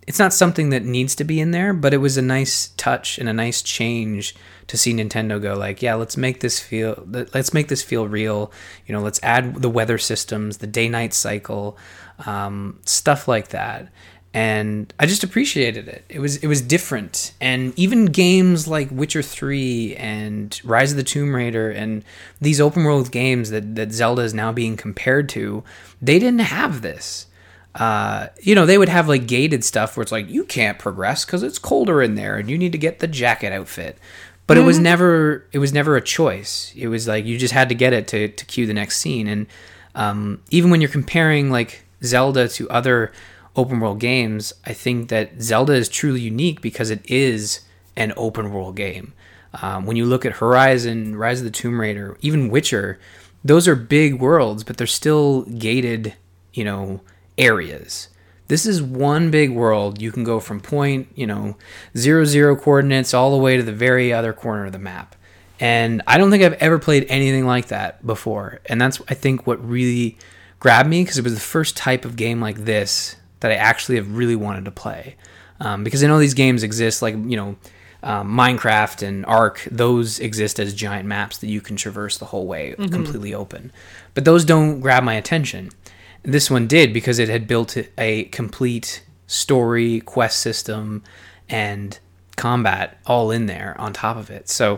it's not something that needs to be in there, but it was a nice touch and a nice change to see Nintendo go like, yeah, let's make this feel real. You know, let's add the weather systems, the day-night cycle, stuff like that. And I just appreciated it. It was different. And even games like Witcher 3 and Rise of the Tomb Raider and these open world games that Zelda is now being compared to, they didn't have this. You know, they would have like gated stuff where it's like, you can't progress because it's colder in there and you need to get the jacket outfit. But it was never a choice. It was like you just had to get it to cue the next scene. And even when you're comparing like Zelda to other open world games, I think that Zelda is truly unique because it is an open world game. When you look at Horizon, Rise of the Tomb Raider, even Witcher, those are big worlds, but they're still gated, you know, areas. This is one big world. You can go from point, you know, 0 coordinates all the way to the very other corner of the map. And I don't think I've ever played anything like that before. And that's, I think, what really grabbed me, because it was the first type of game like this that I actually have really wanted to play. Because I know these games exist, like, you know, Minecraft and Ark, those exist as giant maps that you can traverse the whole way, completely open. But those don't grab my attention. This one did, because it had built a complete story, quest system, and combat all in there on top of it. So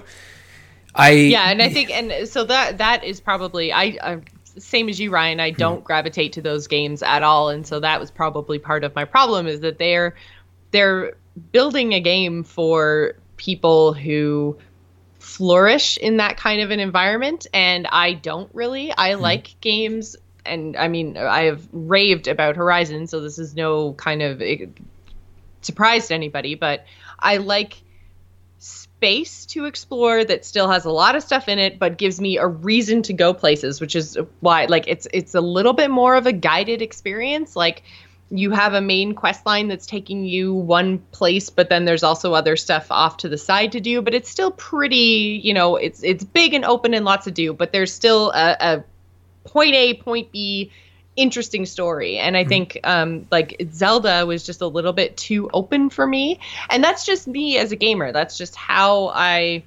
I think, and so that is probably, I same as you, Ryan, I don't gravitate to those games at all. And so that was probably part of my problem, is that they're building a game for people who flourish in that kind of an environment. And I don't really. I like games, and I mean, I have raved about Horizon, so this is no kind of surprise to anybody, but I like space to explore that still has a lot of stuff in it, but gives me a reason to go places, which is why, like, it's a little bit more of a guided experience. Like, you have a main quest line that's taking you one place, but then there's also other stuff off to the side to do, but it's still pretty, you know, it's big and open and lots to do, but there's still a point A, point B, interesting story. And I think like Zelda was just a little bit too open for me. And that's just me as a gamer. That's just how I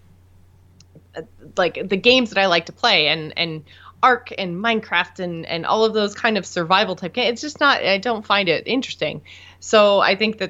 like the games that I like to play, and Ark and Minecraft and all of those kind of survival type games. It's just not, I don't find it interesting. So I think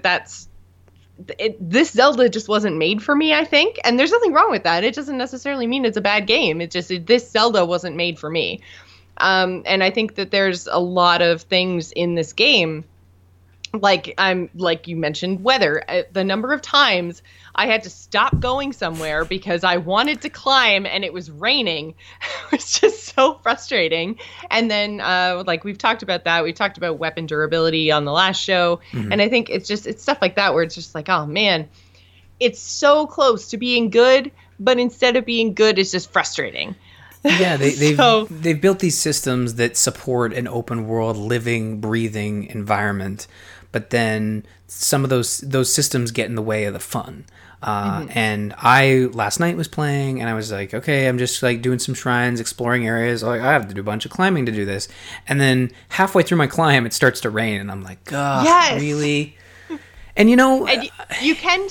this Zelda just wasn't made for me, I think. And there's nothing wrong with that. It doesn't necessarily mean it's a bad game. It's just this Zelda wasn't made for me. And I think that there's a lot of things in this game, like you mentioned, weather. The number of times I had to stop going somewhere because I wanted to climb and it was raining. It was just so frustrating. And then, like, we've talked about that. We've talked about weapon durability on the last show. And I think it's stuff like that where it's just like, oh man, it's so close to being good, but instead of being good, it's just frustrating. Yeah, they've built these systems that support an open world, living, breathing environment, but then some of those systems get in the way of the fun. And I last night was playing, and I was like, okay, I'm just like doing some shrines, exploring areas. Like, I have to do a bunch of climbing to do this, and then halfway through my climb, it starts to rain, and I'm like, God, yes! Really? And you know, and you can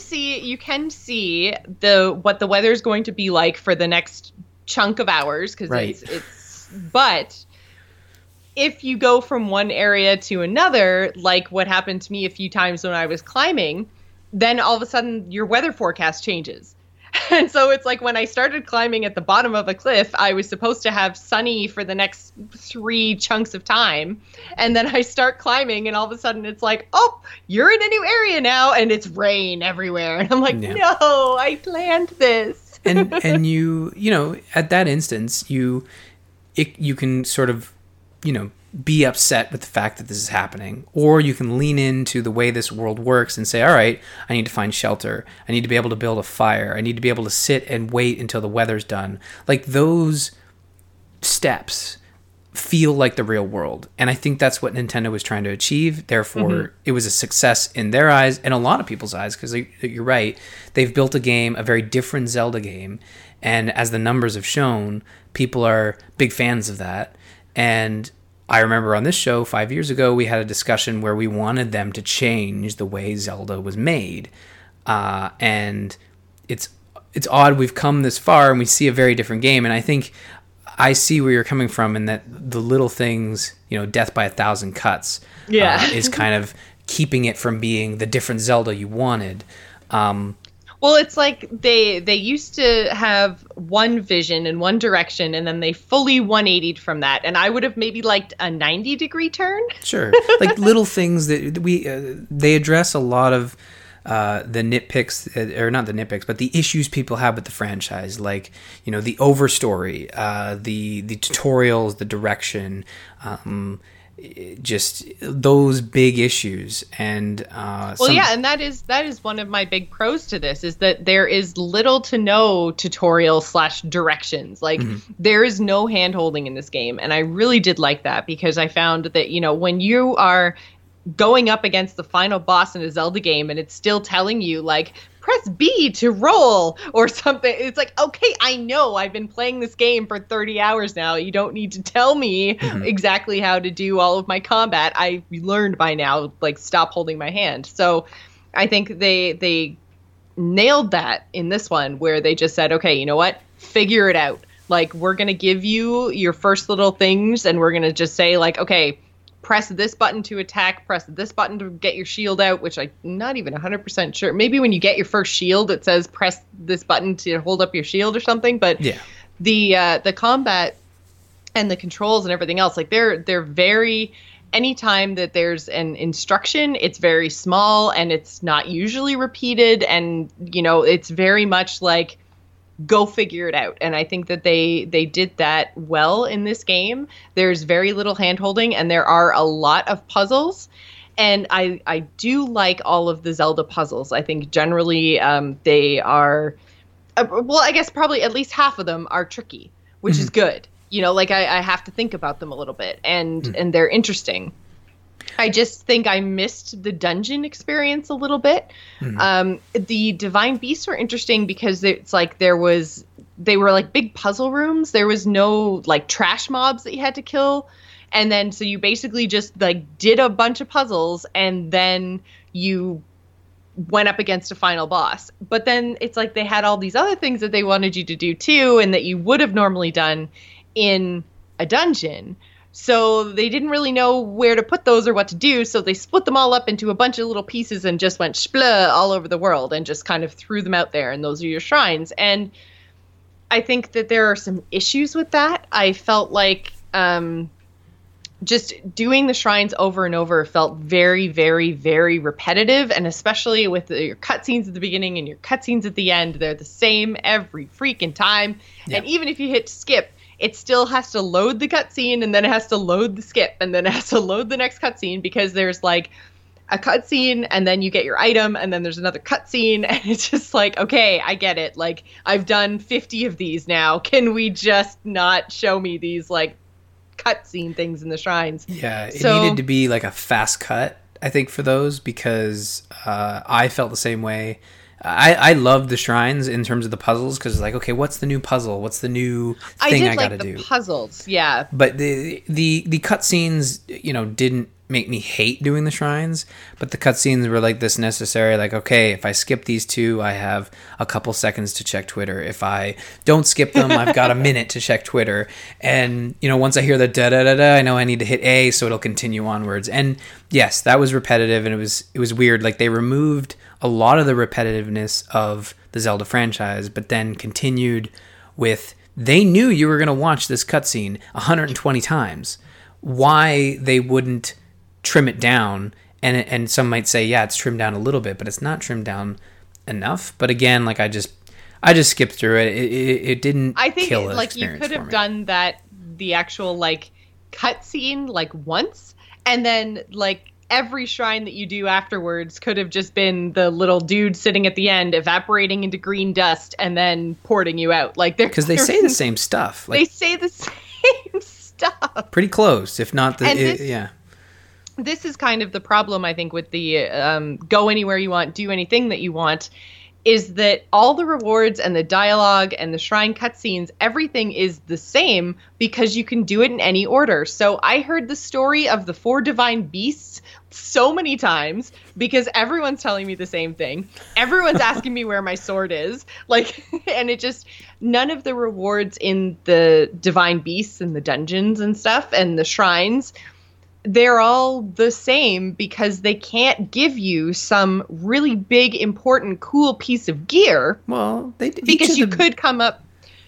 see what the weather is going to be like for the next chunk of hours, because but if you go from one area to another, like what happened to me a few times when I was climbing, then all of a sudden your weather forecast changes. And so it's like when I started climbing at the bottom of a cliff, I was supposed to have sunny for the next 3 chunks of time. And then I start climbing and all of a sudden it's like, oh, you're in a new area now and it's rain everywhere. And I'm like, no, I planned this. and you know, at that instance, you can sort of, you know, be upset with the fact that this is happening, or you can lean into the way this world works and say, all right, I need to find shelter. I need to be able to build a fire. I need to be able to sit and wait until the weather's done. Like, those steps feel like the real world. And I think that's what Nintendo was trying to achieve. Therefore, it was a success in their eyes and a lot of people's eyes, because you're right. They've built a game, a very different Zelda game. And as the numbers have shown, people are big fans of that. And I remember on this show 5 years ago, we had a discussion where we wanted them to change the way Zelda was made. And it's odd we've come this far and we see a very different game. And I think I see where you're coming from in that the little things, death by 1,000 cuts is kind of keeping it from being the different Zelda you wanted. Well, it's like they used to have one vision in one direction, and then they fully 180'd from that. And I would have maybe liked a 90-degree turn. Sure. Like little things that they address a lot of the nitpicks, or not the nitpicks, but the issues people have with the franchise. Like, the overstory, the tutorials, the direction, just those big issues. And and that is one of my big pros to this, is that there is little to no tutorial / directions. Like there is no hand holding in this game, and I really did like that, because I found that when you are going up against the final boss in a Zelda game and it's still telling you like press B to roll or something, it's like, okay, I know, I've been playing this game for 30 hours now. You don't need to tell me exactly how to do all of my combat. I learned by now, like, stop holding my hand. So I think they nailed that in this one, where they just said, okay, you know what, figure it out. Like, we're going to give you your first little things, and we're going to just say like, okay, press this button to attack, press this button to get your shield out, which I'm not even 100% sure. Maybe when you get your first shield, it says press this button to hold up your shield or something. But yeah, the combat and the controls and everything else, like they're very, anytime that there's an instruction, it's very small and it's not usually repeated. And, it's very much like, go figure it out. And I think that they did that well in this game. There's very little hand-holding, and there are a lot of puzzles. And I do like all of the Zelda puzzles. I think generally they are, I guess probably at least half of them are tricky, which is good. Like I have to think about them a little bit, and they're interesting. I just think I missed the dungeon experience a little bit. The Divine Beasts were interesting because it's like they were like big puzzle rooms. There was no like trash mobs that you had to kill. And then so you basically just like did a bunch of puzzles, and then you went up against a final boss. But then it's like they had all these other things that they wanted you to do too, and that you would have normally done in a dungeon. So they didn't really know where to put those or what to do. So they split them all up into a bunch of little pieces and just went splah all over the world and just kind of threw them out there. And those are your shrines. And I think that there are some issues with that. I felt like just doing the shrines over and over felt very, very, very repetitive. And especially with your cutscenes at the beginning and your cutscenes at the end, they're the same every freaking time. Yeah. And even if you hit skip, it still has to load the cutscene, and then it has to load the skip, and then it has to load the next cutscene, because there's like a cutscene, and then you get your item, and then there's another cutscene, and it's just like, okay, I get it. Like, I've done 50 of these now. Can we just not show me these like cutscene things in the shrines? Yeah, it needed to be like a fast cut, I think, for those, because I felt the same way. I loved the shrines in terms of the puzzles, because like, okay, what's the new puzzle? What's the new thing I gotta do? Puzzles, yeah. But the cutscenes, didn't make me hate doing the shrines, but the cutscenes were like this necessary. Like, okay, if I skip these two, I have a couple seconds to check Twitter. If I don't skip them, I've got a minute to check Twitter. And once I hear the da da da da, I know I need to hit A, so it'll continue onwards. And yes, that was repetitive, and it was weird. Like, they removed a lot of the repetitiveness of the Zelda franchise, but then continued with, they knew you were going to watch this cutscene 120 times. Why they wouldn't trim it down? And some might say, yeah, it's trimmed down a little bit, but it's not trimmed down enough. But again, like, I just skipped through it. It didn't kill it. I think like you could have done that, the actual like cutscene, like once, and then like every shrine that you do afterwards could have just been the little dude sitting at the end evaporating into green dust and then porting you out. Like, because they say the same stuff. Like, they say the same stuff. Pretty close, if not yeah. This is kind of the problem, I think, with the go anywhere you want, do anything that you want, is that all the rewards and the dialogue and the shrine cutscenes, everything is the same because you can do it in any order. So I heard the story of the 4 divine beasts so many times because everyone's telling me the same thing. Everyone's asking me where my sword is. Like, and it just, none of the rewards in the divine beasts and the dungeons and stuff and the shrines, they're all the same because they can't give you some really big, important, cool piece of gear. Well, because you could come up.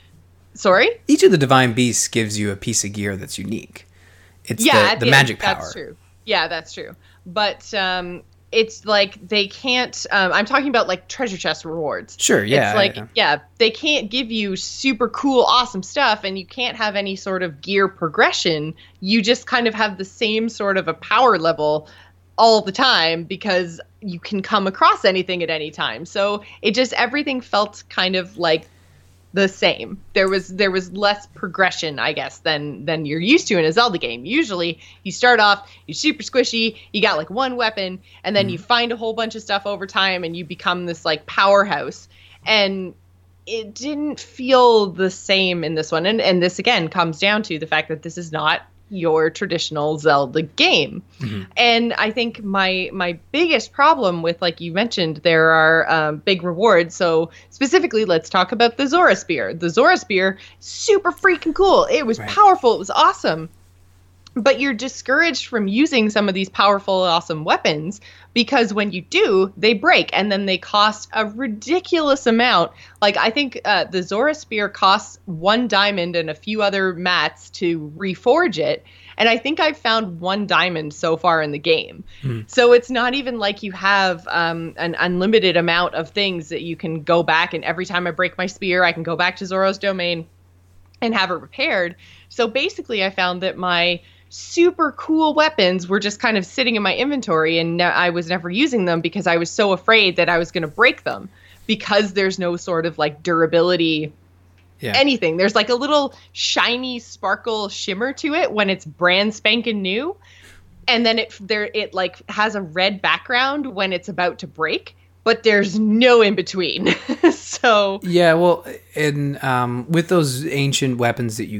Sorry? Each of the divine beasts gives you a piece of gear that's unique. It's the magic power. That's true. Yeah, that's true. But it's like they can't. I'm talking about like treasure chest rewards. Sure. Yeah. It's like they can't give you super cool, awesome stuff, and you can't have any sort of gear progression. You just kind of have the same sort of a power level all the time because you can come across anything at any time. So it just everything felt kind of like the same. There was less progression, I guess, than you're used to in a Zelda game. Usually you start off, you're super squishy, you got like one weapon, and then you find a whole bunch of stuff over time and you become this like powerhouse. And it didn't feel the same in this one. And this again comes down to the fact that this is not your traditional Zelda game. Mm-hmm. And I think my biggest problem with, like you mentioned, there are big rewards. So specifically, let's talk about the Zora Spear. The Zora Spear, super freaking cool. It was powerful. It was awesome. But you're discouraged from using some of these powerful, awesome weapons because when you do, they break and then they cost a ridiculous amount. Like, I think the Zora Spear costs 1 diamond and a few other mats to reforge it. And I think I've found 1 diamond so far in the game. So it's not even like you have an unlimited amount of things that you can go back. And every time I break my spear, I can go back to Zora's Domain and have it repaired. So basically, I found that my super cool weapons were just kind of sitting in my inventory and I was never using them because I was so afraid that I was going to break them because there's no sort of like durability anything. There's like a little shiny sparkle shimmer to it when it's brand spanking new, and then it like has a red background when it's about to break, but there's no in between. So yeah, well, and with those ancient weapons that you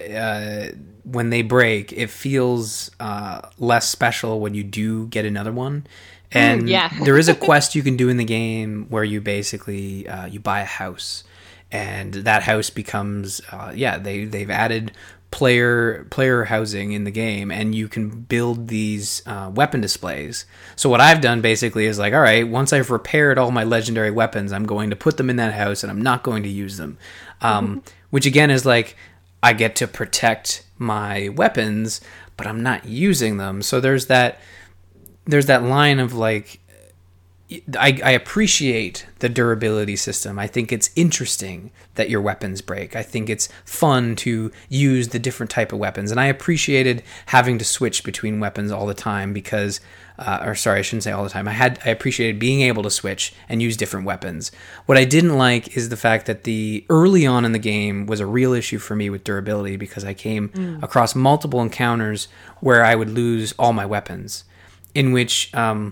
get, when they break, it feels less special when you do get another one. And there is a quest you can do in the game where you basically you buy a house, and that house becomes they've added player housing in the game, and you can build these weapon displays. So what I've done basically is like, all right, once I've repaired all my legendary weapons, I'm going to put them in that house and I'm not going to use them. Which again is like, I get to protect my weapons, but I'm not using them. So there's that line of like, I appreciate the durability system. I think it's interesting that your weapons break. I think it's fun to use the different type of weapons. And I appreciated having to switch between weapons all the time because, I shouldn't say all the time. I appreciated being able to switch and use different weapons. What I didn't like is the fact that the early on in the game was a real issue for me with durability because I came across multiple encounters where I would lose all my weapons, in which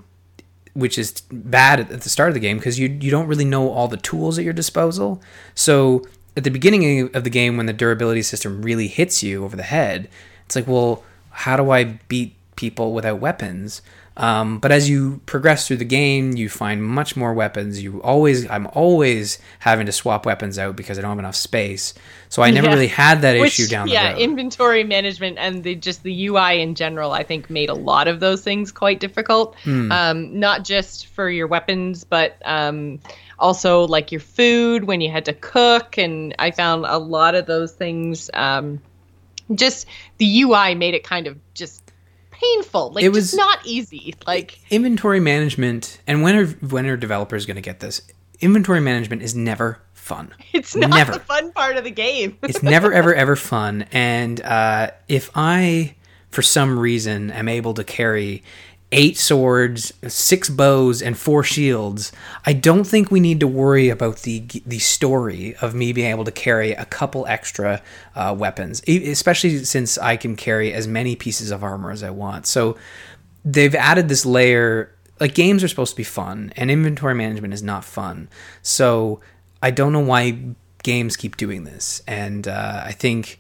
is bad at the start of the game because you don't really know all the tools at your disposal. So at the beginning of the game, when the durability system really hits you over the head, it's like, well, how do I beat people without weapons? But as you progress through the game, you find much more weapons. I'm always having to swap weapons out because I don't have enough space. So I never really had that issue down the road. Yeah, inventory management and the UI in general, I think, made a lot of those things quite difficult. Not just for your weapons, but also like your food when you had to cook. And I found a lot of those things, just the UI made it kind of just painful. Like, it was just not easy. Like, inventory management, and when are developers going to get this? Inventory management is never fun. It's not the fun part of the game. It's never, ever, ever fun. And if I, for some reason, am able to carry 8 swords, 6 bows, and 4 shields, I don't think we need to worry about the story of me being able to carry a couple extra weapons, especially since I can carry as many pieces of armor as I want. So they've added this layer like, games are supposed to be fun, and inventory management is not fun. So I don't know why games keep doing this. And I think,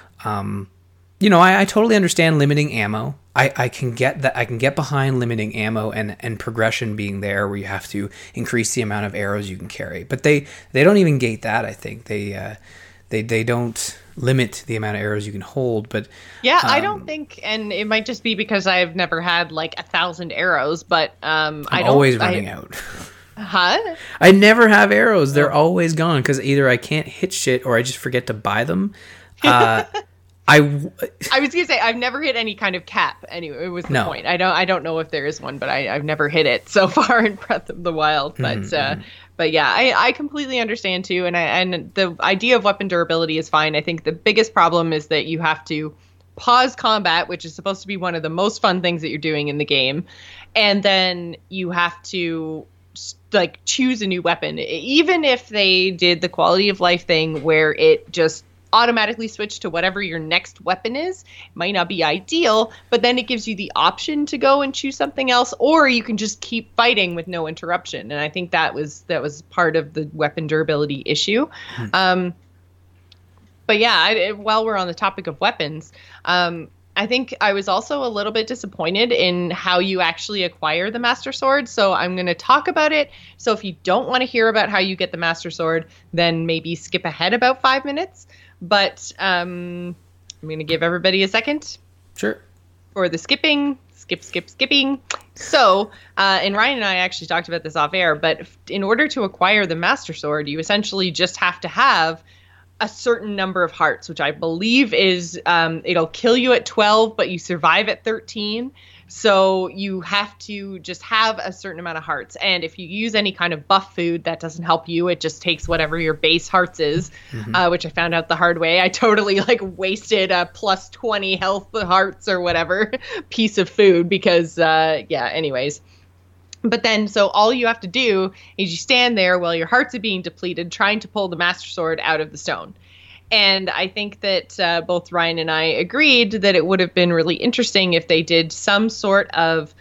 I totally understand limiting ammo. I can get that. I can get behind limiting ammo and progression being there, where you have to increase the amount of arrows you can carry. But they don't even gate that. I think they don't limit the amount of arrows you can hold. But yeah, I don't think, and it might just be because I've never had like 1,000 arrows, but I'm always running out. Huh? I never have arrows. They're always gone because either I can't hit shit or I just forget to buy them. I was gonna say I've never hit any kind of cap. Anyway, it was the point. I don't know if there is one, but I've never hit it so far in Breath of the Wild. But yeah, I completely understand too, and the idea of weapon durability is fine. I think the biggest problem is that you have to pause combat, which is supposed to be one of the most fun things that you're doing in the game, and then you have to like choose a new weapon. Even if they did the quality of life thing where it just automatically switch to whatever your next weapon is, it might not be ideal, but then it gives you the option to go and choose something else, or you can just keep fighting with no interruption. And I think that was part of the weapon durability issue. But yeah, while we're on the topic of weapons, I think I was also a little bit disappointed in how you actually acquire the Master Sword. So I'm going to talk about it. So if you don't want to hear about how you get the Master Sword, then maybe skip ahead about 5 minutes. But I'm going to give everybody a second. Sure. For the skipping. Skipping. So, and Ryan and I actually talked about this off air, but in order to acquire the Master Sword, you essentially just have to have a certain number of hearts, which I believe is it'll kill you at 12, but you survive at 13. So you have to just have a certain amount of hearts. And if you use any kind of buff food, that doesn't help you. It just takes whatever your base hearts is, which I found out the hard way. I totally wasted a plus 20 health hearts or whatever piece of food because, anyways. But then, so all you have to do is you stand there while your hearts are being depleted, trying to pull the Master Sword out of the stone. And I think that both Ryan and I agreed that it would have been really interesting if they did some sort of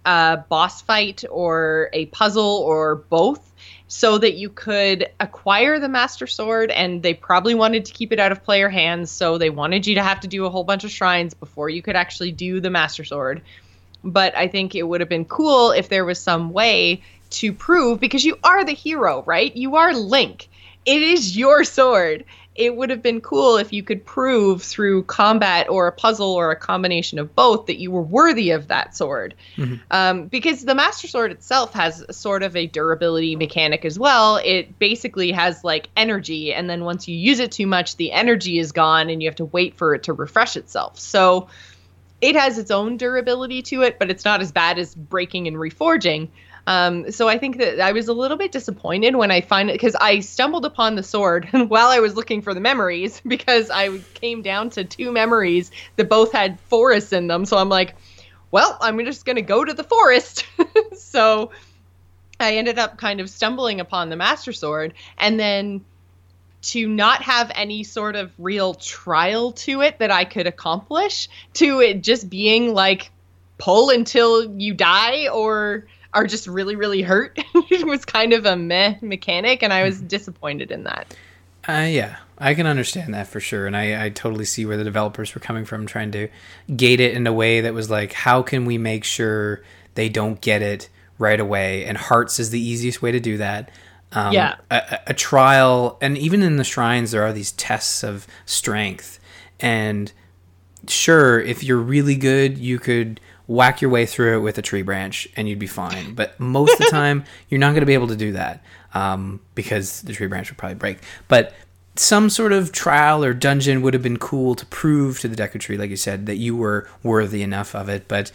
boss fight or a puzzle or both, so that you could acquire the Master Sword. And they probably wanted to keep it out of player hands, so they wanted you to have to do a whole bunch of shrines before you could actually do the Master Sword. But I think it would have been cool if there was some way to prove, because you are the hero, right? You are Link. It is your sword. It would have been cool if you could prove through combat or a puzzle or a combination of both that you were worthy of that sword. Because the Master Sword itself has sort of a durability mechanic as well. It basically has energy, and then once you use it too much, the energy is gone and you have to wait for it to refresh itself. So it has its own durability to it, but it's not as bad as breaking and reforging. So I think that I was a little bit disappointed when I find it, because I stumbled upon the sword while I was looking for the memories, because I came down to 2 memories that both had forests in them. So I'm like, well, I'm just going to go to the forest. So I ended up kind of stumbling upon the Master Sword, and then to not have any sort of real trial to it that I could accomplish, to it just being pull until you die or are just really, really hurt. It was kind of a meh mechanic, and I was disappointed in that. Yeah, I can understand that for sure, and I totally see where the developers were coming from, trying to gate it in a way that was how can we make sure they don't get it right away? And hearts is the easiest way to do that. A trial, and even in the shrines there are these tests of strength, and sure, if you're really good, you could whack your way through it with a tree branch and you'd be fine, but most of the time you're not going to be able to do that because the tree branch would probably break. But some sort of trial or dungeon would have been cool to prove to the Deku Tree, like you said, that you were worthy enough of it. But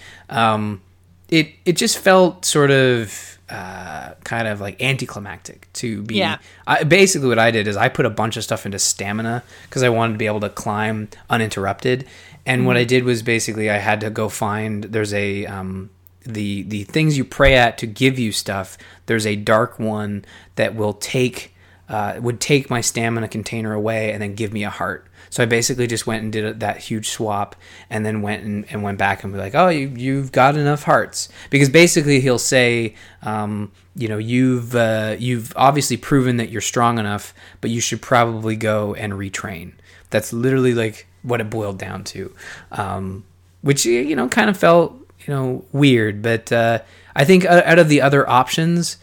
it just felt sort of kind of anticlimactic to be. Yeah. Basically what I did is I put a bunch of stuff into stamina because I wanted to be able to climb uninterrupted. And what I did was basically I had to go find, there's a the things you pray at to give you stuff. There's a dark one that will take would take my stamina container away and then give me a heart. So I basically just went and did that huge swap, and then went and went back and be like, oh, you've got enough hearts. Because basically he'll say, you've obviously proven that you're strong enough, but you should probably go and retrain. That's literally like what it boiled down to, which, kind of felt, weird. But I think out of the other options,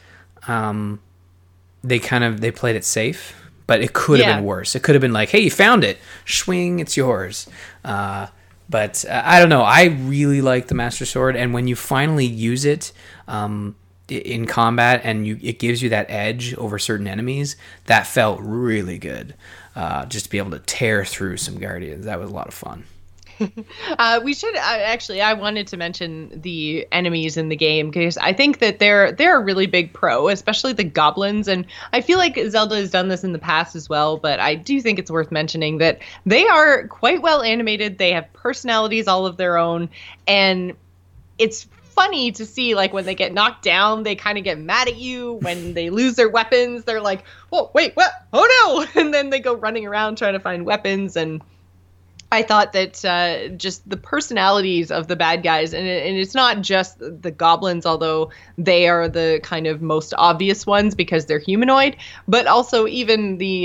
they played it safe. But it could have been worse. It could have been like, hey, you found it. Swing, it's yours. But I don't know. I really like the Master Sword. And when you finally use it in combat and it gives you that edge over certain enemies, that felt really good. Just to be able to tear through some Guardians. That was a lot of fun. We should I wanted to mention the enemies in the game, because I think that they're a really big pro, especially the goblins. And I feel like Zelda has done this in the past as well, but I do think it's worth mentioning that they are quite well animated. They have personalities all of their own, and it's funny to see, like, when they get knocked down, they kind of get mad at you. When they lose their weapons, they're like, oh wait, what? Oh no. And then they go running around trying to find weapons. And I thought that just the personalities of the bad guys, and it's not just the goblins, although they are the kind of most obvious ones because they're humanoid, but also even the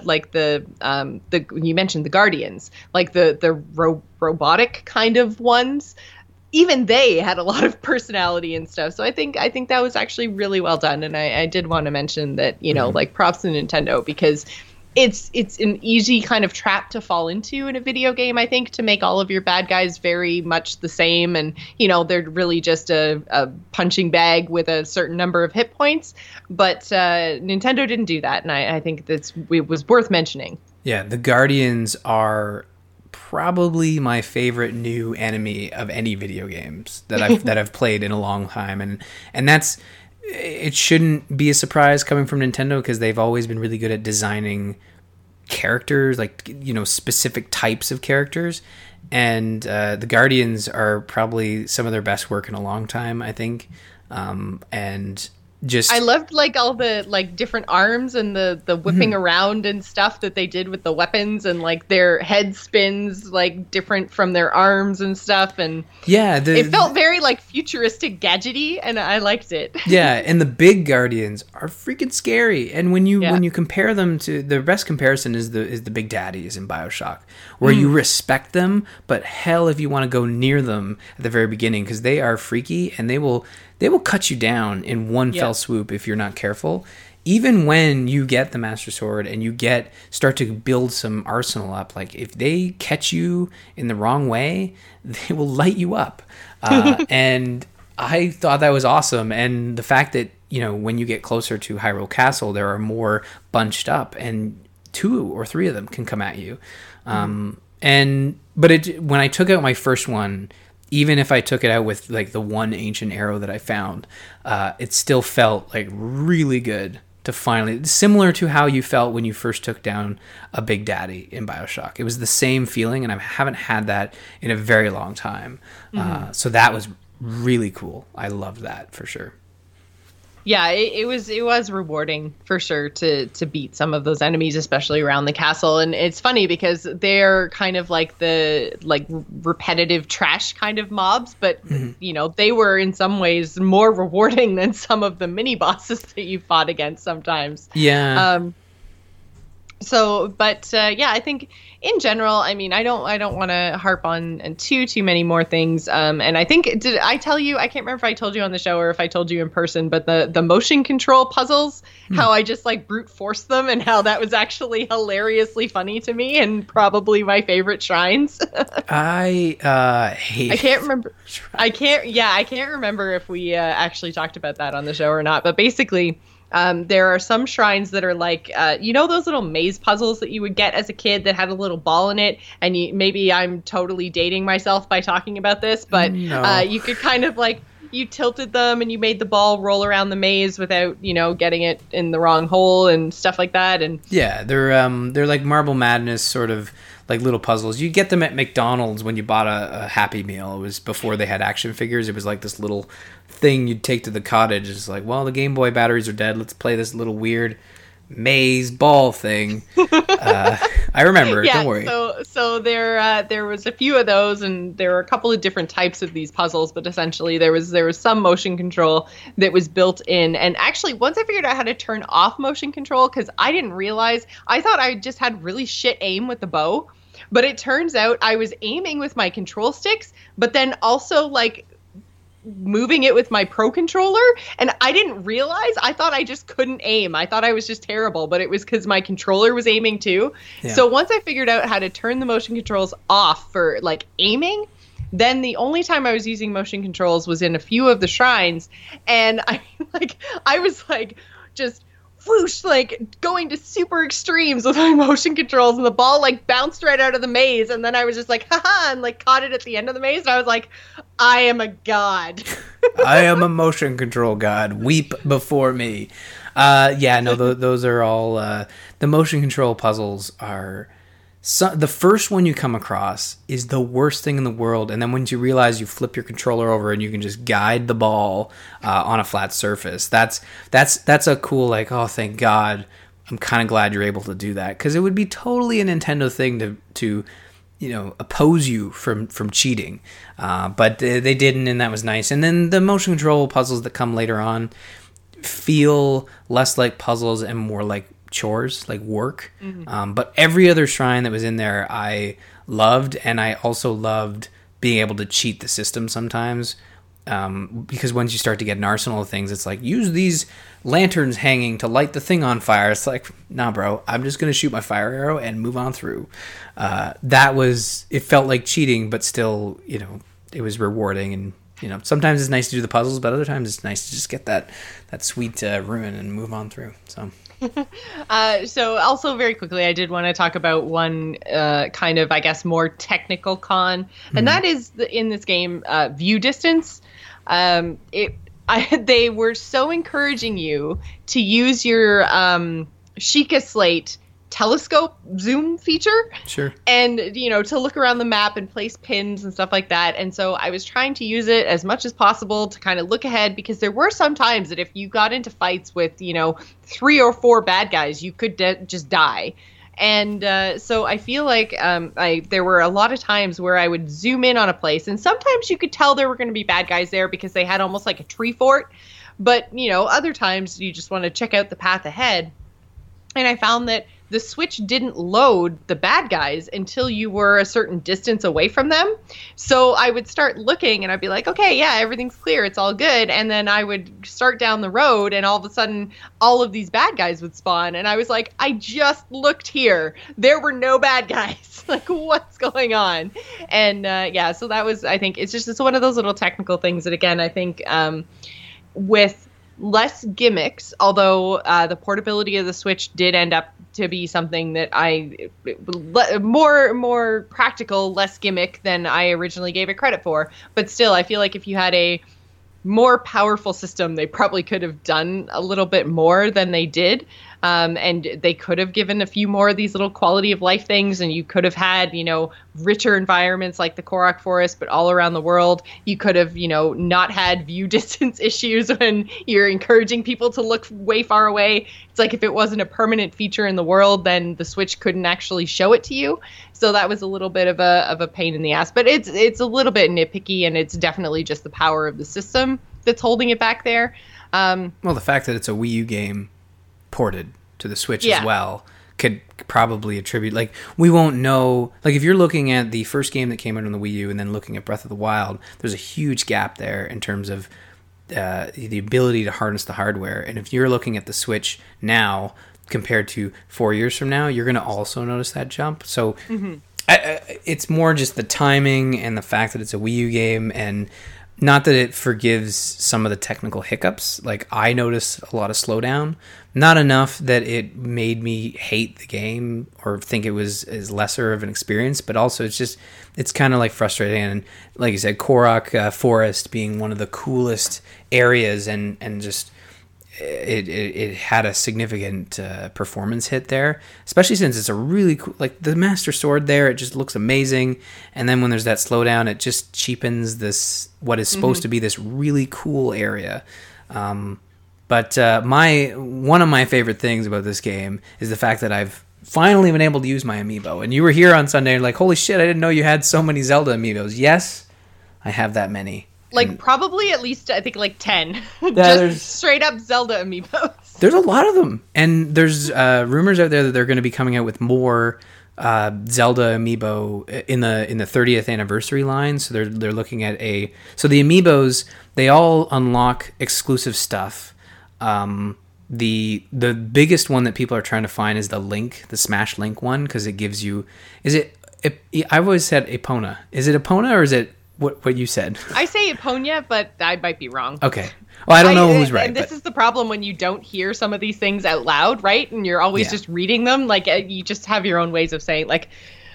you mentioned the Guardians, like the robotic kind of ones. Even they had a lot of personality and stuff. So I think that was actually really well done. And I did want to mention that, like, props to Nintendo, because it's an easy kind of trap to fall into in a video game, I think, to make all of your bad guys very much the same. And, they're really just a punching bag with a certain number of hit points. But Nintendo didn't do that. And I think it was worth mentioning. Yeah, the Guardians are probably my favorite new enemy of any video games that I've played in a long time. And that's... It shouldn't be a surprise coming from Nintendo, because they've always been really good at designing characters, like, specific types of characters. And the Guardians are probably some of their best work in a long time, I think. And just... I loved, like, all the, like, different arms and the whipping around and stuff that they did with the weapons, and, like, their head spins, like, different from their arms and stuff. And yeah, it felt very, like, futuristic gadgety, and I liked it. Yeah, and the big Guardians are freaking scary. And when you compare them to... The best comparison is the big daddies in BioShock, where you respect them, but hell if you want to go near them at the very beginning, because they are freaky, and they will cut you down in one fell swoop if you're not careful. Even when you get the Master Sword and you start to build some arsenal up, like, if they catch you in the wrong way, they will light you up. And I thought that was awesome. And the fact that, when you get closer to Hyrule Castle, there are more bunched up, and 2 or 3 of them can come at you. When I took out my first one, even if I took it out with, like, the one ancient arrow that I found, it still felt, like, really good to finally... Similar to how you felt when you first took down a Big Daddy in BioShock. It was the same feeling, and I haven't had that in a very long time. So that was really cool. I loved that, for sure. Yeah, it was rewarding for sure to beat some of those enemies, especially around the castle. And it's funny because they're kind of like the repetitive trash kind of mobs, but they were in some ways more rewarding than some of the mini bosses that you fought against sometimes. Yeah. I think in general, I mean, I don't want to harp on too many more things. And I think, did I tell you, I can't remember if I told you on the show or if I told you in person, but the motion control puzzles, how I just, like, brute forced them, and how that was actually hilariously funny to me and probably my favorite shrines. I can't remember. I can't remember if we actually talked about that on the show or not, but basically, there are some shrines that are like, those little maze puzzles that you would get as a kid that had a little ball in it. And maybe I'm totally dating myself by talking about this, but you could kind of, like, you tilted them and you made the ball roll around the maze without, getting it in the wrong hole and stuff like that. And yeah, they're like Marble Madness sort of, like, little puzzles. You get them at McDonald's when you bought a Happy Meal. It was before they had action figures. It was like this little thing you'd take to the cottage. It's like, well, the Game Boy batteries are dead. Let's play this little weird maze ball thing. I remember. Yeah, don't worry. So there was a few of those, and there were a couple of different types of these puzzles, but essentially there was some motion control that was built in. And actually, once I figured out how to turn off motion control, because I didn't realize, I thought I just had really shit aim with the bow, but it turns out I was aiming with my control sticks, but then also like moving it with my Pro Controller, and I didn't realize. I thought I just couldn't aim. I thought I was just terrible, but it was because my controller was aiming too. Yeah. So once I figured out how to turn the motion controls off for like aiming, then the only time I was using motion controls was in a few of the shrines, and I was like just whoosh, like going to super extremes with my motion controls, and the ball like bounced right out of the maze, and then I was just like haha, and like caught it at the end of the maze, and I was like, I am a god. I am a motion control god. Weep before me. Those are all the motion control puzzles are. The first one you come across is the worst thing in the world, and then once you realize you flip your controller over and you can just guide the ball on a flat surface, that's a cool, like, oh, thank God, I'm kind of glad you're able to do that, because it would be totally a Nintendo thing to oppose you from cheating, but they didn't, and that was nice. And then the motion control puzzles that come later on feel less like puzzles and more like chores, like work. Mm-hmm. But every other shrine that was in there I loved, and I also loved being able to cheat the system sometimes, because once you start to get an arsenal of things, it's like, use these lanterns hanging to light the thing on fire. It's like, nah bro, I'm just gonna shoot my fire arrow and move on through. It felt like cheating, but still, it was rewarding. And sometimes it's nice to do the puzzles, but other times it's nice to just get that sweet ruin and move on through. So also very quickly, I did want to talk about one kind of, I guess, more technical con, and that is in this game, view distance. They were so encouraging you to use your Sheikah Slate telescope zoom feature. Sure. And, to look around the map and place pins and stuff like that. And so I was trying to use it as much as possible to kind of look ahead, because there were some times that if you got into fights with, 3 or 4 bad guys, you could just die. And so I feel like there were a lot of times where I would zoom in on a place, and sometimes you could tell there were going to be bad guys there because they had almost like a tree fort. But, other times you just want to check out the path ahead. And I found that the Switch didn't load the bad guys until you were a certain distance away from them. So I would start looking and I'd be like, okay, yeah, everything's clear, it's all good. And then I would start down the road and all of a sudden all of these bad guys would spawn. And I was like, I just looked here. There were no bad guys. Like, what's going on? And so that was, I think, it's one of those little technical things that, again, I think with less gimmicks, although the portability of the Switch did end up to be something that more practical, less gimmick than I originally gave it credit for. But still, I feel like if you had a more powerful system, they probably could have done a little bit more than they did. And they could have given a few more of these little quality of life things, and you could have had, richer environments like the Korok Forest, but all around the world. You could have, not had view distance issues when you're encouraging people to look way far away. It's like if it wasn't a permanent feature in the world, then the Switch couldn't actually show it to you. So that was a little bit of a pain in the ass, but it's a little bit nitpicky, and it's definitely just the power of the system that's holding it back there. Well, the fact that it's a Wii U game ported to the Switch as well could probably attribute, like, we won't know, like, if you're looking at the first game that came out on the Wii U and then looking at Breath of the Wild, there's a huge gap there in terms of the ability to harness the hardware. And if you're looking at the Switch now compared to 4 years from now, you're going to also notice that jump. So it's more just the timing and the fact that it's a Wii U game, and not that it forgives some of the technical hiccups. Like, I noticed a lot of slowdown, not enough that it made me hate the game or think it was as lesser of an experience, but also it's kind of like frustrating. And like you said, Korok Forest being one of the coolest areas, and just it had a significant performance hit there, especially since it's a really cool, like, the Master Sword there, it just looks amazing. And then when there's that slowdown, it just cheapens this, what is supposed to be this really cool area. But one of my favorite things about this game is the fact that I've finally been able to use my amiibo. And you were here on Sunday and like, holy shit, I didn't know you had so many Zelda amiibos. Yes, I have that many. Like, probably at least, I think, like 10. Just straight up Zelda amiibos. There's a lot of them. And there's rumors out there that they're going to be coming out with more Zelda amiibo in the 30th anniversary line. So they're looking at so the amiibos, they all unlock exclusive stuff. The biggest one that people are trying to find is the Smash Link one, because it gives you, I've always said Epona. Is it Epona or is it what you said? I say Epona, but I might be wrong. Okay. Well, I don't know who's right. And this is the problem when you don't hear some of these things out loud, right? And you're always just reading them. Like, you just have your own ways of saying, like,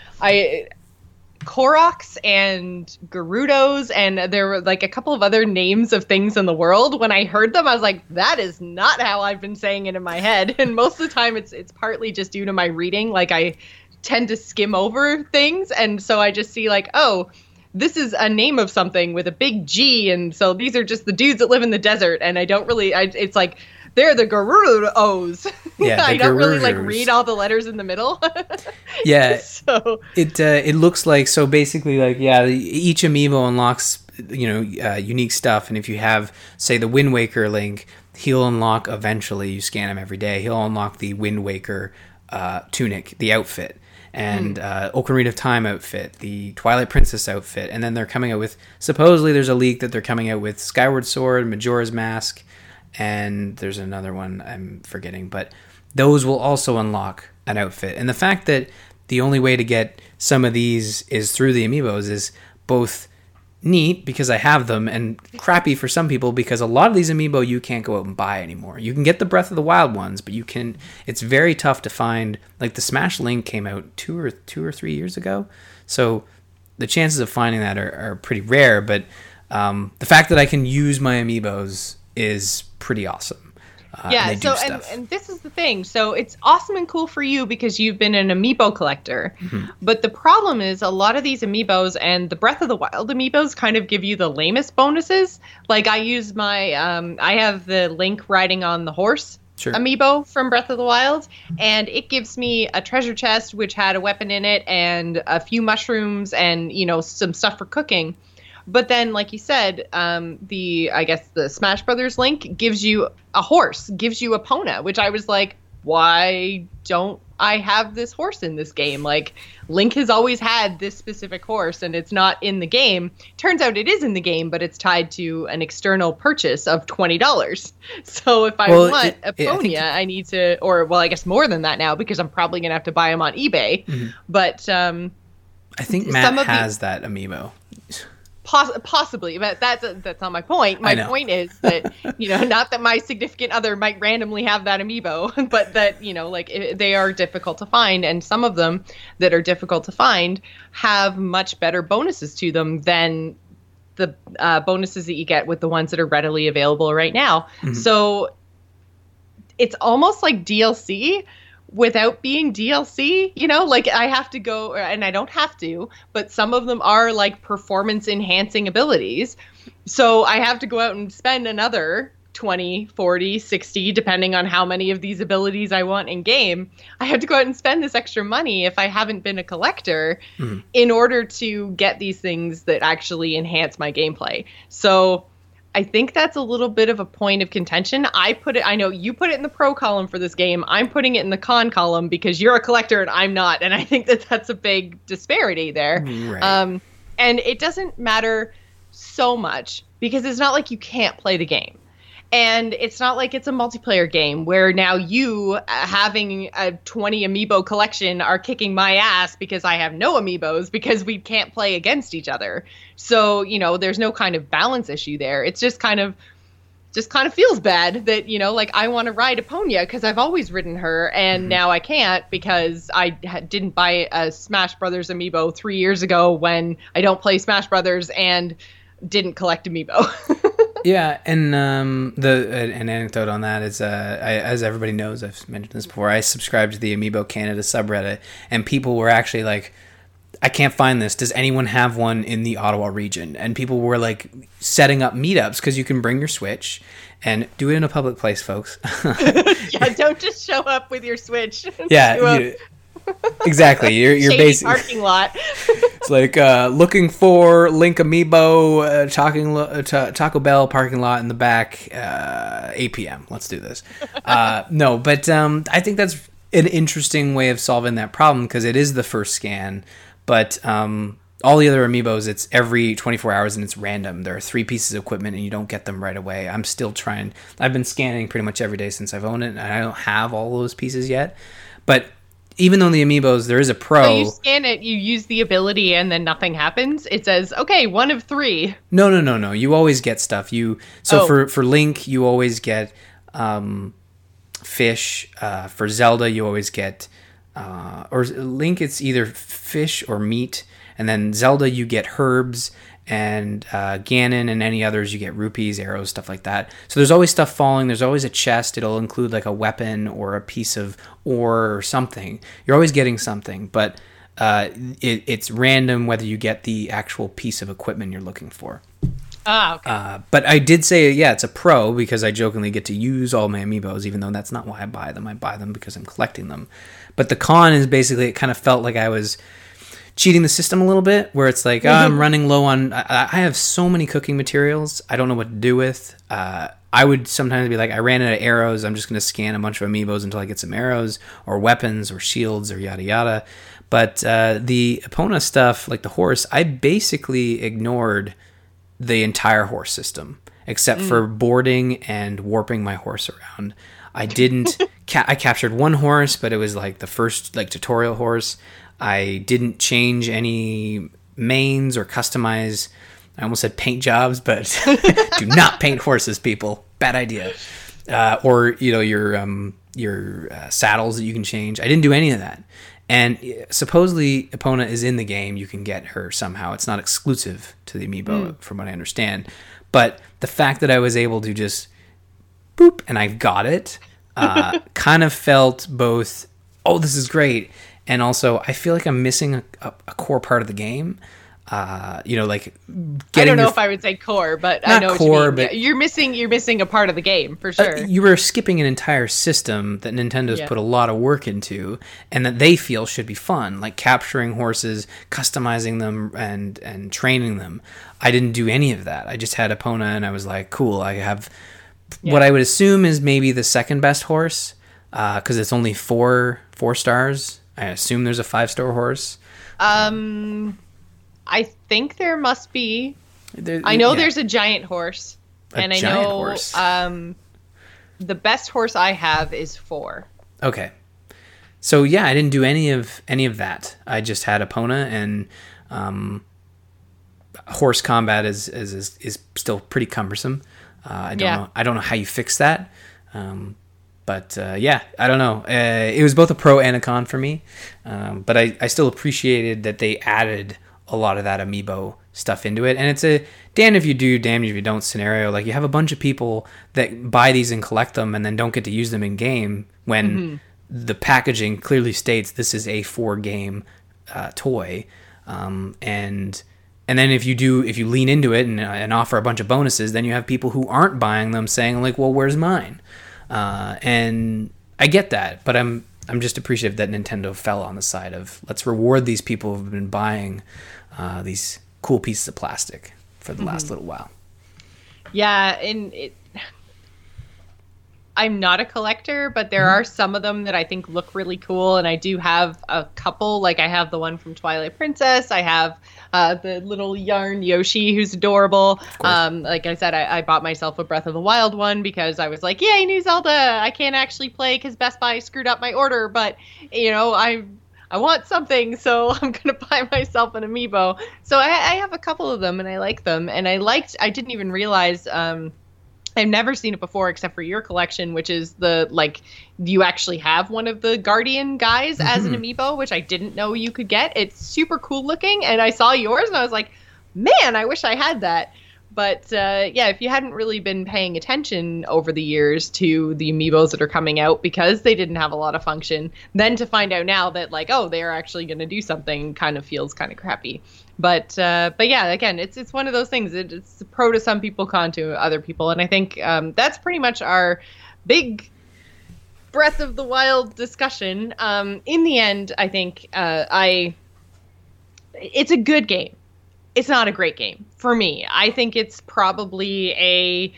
Koroks and Gerudos, and there were like a couple of other names of things in the world. When I heard them, I was like, that is not how I've been saying it in my head. And most of the time it's partly just due to my reading. Like, I tend to skim over things, and so I just see like, oh, this is a name of something with a big G, and so these are just the dudes that live in the desert, and I don't really it's like, they're the Gerudos. Yeah, I don't really like read all the letters in the middle. Yeah. So it looks like, so basically, like, yeah, each amiibo unlocks, unique stuff, and if you have, say, the Wind Waker Link, he'll unlock eventually. You scan him every day. He'll unlock the Wind Waker tunic, the outfit, and Ocarina of Time outfit, the Twilight Princess outfit, and then they're coming out with, supposedly there's a leak that they're coming out with Skyward Sword, Majora's Mask, and there's another one I'm forgetting, but those will also unlock an outfit. And the fact that the only way to get some of these is through the amiibos is both neat because I have them, and crappy for some people because a lot of these amiibo you can't go out and buy anymore. You can get the Breath of the Wild ones, but it's very tough to find. Like, the Smash Link came out two or 3 years ago, so the chances of finding that are pretty rare. But the fact that I can use my amiibos is pretty awesome. Yeah, so and this is the thing. So it's awesome and cool for you because you've been an amiibo collector. Mm-hmm. But the problem is a lot of these amiibos and the Breath of the Wild amiibos kind of give you the lamest bonuses. Like, I use my I have the Link riding on the horse amiibo from Breath of the Wild, and it gives me a treasure chest which had a weapon in it and a few mushrooms and, some stuff for cooking. But then, like you said, the Smash Brothers Link gives you a horse, gives you Epona, which I was like, why don't I have this horse in this game? Like, Link has always had this specific horse, and it's not in the game. Turns out it is in the game, but it's tied to an external purchase of $20. So if I want Epona, I need to, I guess more than that now, because I'm probably going to have to buy them on eBay. Mm-hmm. But I think Matt has that amiibo. Possibly, but that's not my point. My point is that, not that my significant other might randomly have that amiibo, but that, they are difficult to find. And some of them that are difficult to find have much better bonuses to them than the bonuses that you get with the ones that are readily available right now. Mm-hmm. So it's almost like DLC without being DLC, like I have to go, and I don't have to, but some of them are like performance enhancing abilities. So I have to go out and spend another 20, 40, 60, depending on how many of these abilities I want in game. I have to go out and spend this extra money if I haven't been a collector in order to get these things that actually enhance my gameplay. So I think that's a little bit of a point of contention. I know you put it in the pro column for this game. I'm putting it in the con column because you're a collector and I'm not. And I think that's a big disparity there. Right. And it doesn't matter so much because it's not like you can't play the game. And it's not like it's a multiplayer game where now you, having a 20 amiibo collection, are kicking my ass because I have no amiibos because we can't play against each other. So, there's no kind of balance issue there. It's just kind of feels bad that, like I want to ride Epona because I've always ridden her and now I can't because I didn't buy a Smash Brothers amiibo 3 years ago when I don't play Smash Brothers and didn't collect amiibo. Yeah, and an anecdote on that is, as everybody knows, I've mentioned this before, I subscribed to the Amiibo Canada subreddit, and people were actually like, I can't find this. Does anyone have one in the Ottawa region? And people were like setting up meetups because you can bring your Switch and do it in a public place, folks. Yeah, don't just show up with your Switch. Yeah, exactly. You're basically parking lot. It's like looking for Link Amiibo, Taco Bell parking lot in the back, 8 p.m. Let's do this. No, but I think that's an interesting way of solving that problem because it is the first scan. But all the other Amiibos, it's every 24 hours and it's random. There are 3 pieces of equipment and you don't get them right away. I'm still trying. I've been scanning pretty much every day since I've owned it, and I don't have all those pieces yet. But even though the Amiibos, there is a pro. So you scan it, you use the ability, and then nothing happens? It says, okay, 1 of 3. No. You always get stuff. For Link, you always get fish. For Zelda, you always get... or Link, it's either fish or meat. And then Zelda, you get herbs. And Ganon and any others, you get rupees, arrows, stuff like that. So there's always stuff falling. There's always a chest. It'll include like a weapon or a piece of ore or something. You're always getting something, but it's random whether you get the actual piece of equipment you're looking for. Okay. But I did say, yeah, it's a pro because I jokingly get to use all my Amiibos, even though that's not why I buy them. I buy them because I'm collecting them. But the con is basically it kind of felt like I was cheating the system a little bit, where it's like, I'm running low on... I have so many cooking materials, I don't know what to do with. I would sometimes be like, I ran out of arrows, I'm just going to scan a bunch of Amiibos until I get some arrows, or weapons, or shields, or yada yada. But the Epona stuff, like the horse, I basically ignored the entire horse system, except for boarding and warping my horse around. I didn't... I captured one horse, but it was like the first tutorial horse. I didn't change any mains or customize. I almost said paint jobs, but do not paint horses, people. Bad idea. Or your saddles that you can change. I didn't do any of that. And supposedly Epona is in the game. You can get her somehow. It's not exclusive to the Amiibo, from what I understand. But the fact that I was able to just boop and I got it kind of felt both, oh, this is great. And also, I feel like I'm missing a core part of the game. Like getting. I don't know if I would say core, but I know core, what you mean. But you're missing a part of the game for sure. You were skipping an entire system that Nintendo's put a lot of work into, and that they feel should be fun, like capturing horses, customizing them, and training them. I didn't do any of that. I just had Epona, and I was like, cool. I have what I would assume is maybe the second best horse, because it's only four stars. I assume there's a 5-star horse. I think there must be. I know there's a giant horse. And I know horse. The best horse I have is 4. Okay. So yeah, I didn't do any of that. I just had Epona, and horse combat is still pretty cumbersome. I don't know how you fix that. But I don't know. It was both a pro and a con for me. But I still appreciated that they added a lot of that Amiibo stuff into it. And it's a damned if you do, damned if you don't scenario. Like, you have a bunch of people that buy these and collect them and then don't get to use them in game when the packaging clearly states this is a 4-game toy. And then if you lean into it and offer a bunch of bonuses, then you have people who aren't buying them saying like, well, where's mine? And I get that, but I'm just appreciative that Nintendo fell on the side of let's reward these people who've been buying these cool pieces of plastic for the last little while. Yeah, and I'm not a collector, but there are some of them that I think look really cool, and I do have a couple. Like, I have the one from Twilight Princess. I have the little yarn Yoshi, who's adorable. Like I said, I bought myself a Breath of the Wild one because I was like, yay, new Zelda! I can't actually play because Best Buy screwed up my order, but, I want something, so I'm going to buy myself an Amiibo. So I have a couple of them, and I like them. And I didn't even realize... I've never seen it before except for your collection, which is you actually have one of the Guardian guys as an Amiibo, which I didn't know you could get. It's super cool looking, and I saw yours, and I was like, man, I wish I had that. But yeah, if you hadn't really been paying attention over the years to the amiibos that are coming out because they didn't have a lot of function, then to find out now that like, oh, they're actually going to do something kind of feels kind of crappy. But yeah, again, it's one of those things. It's pro to some people, con to other people. And I think that's pretty much our big Breath of the Wild discussion. In the end, I think it's a good game. It's not a great game for me. I think it's probably a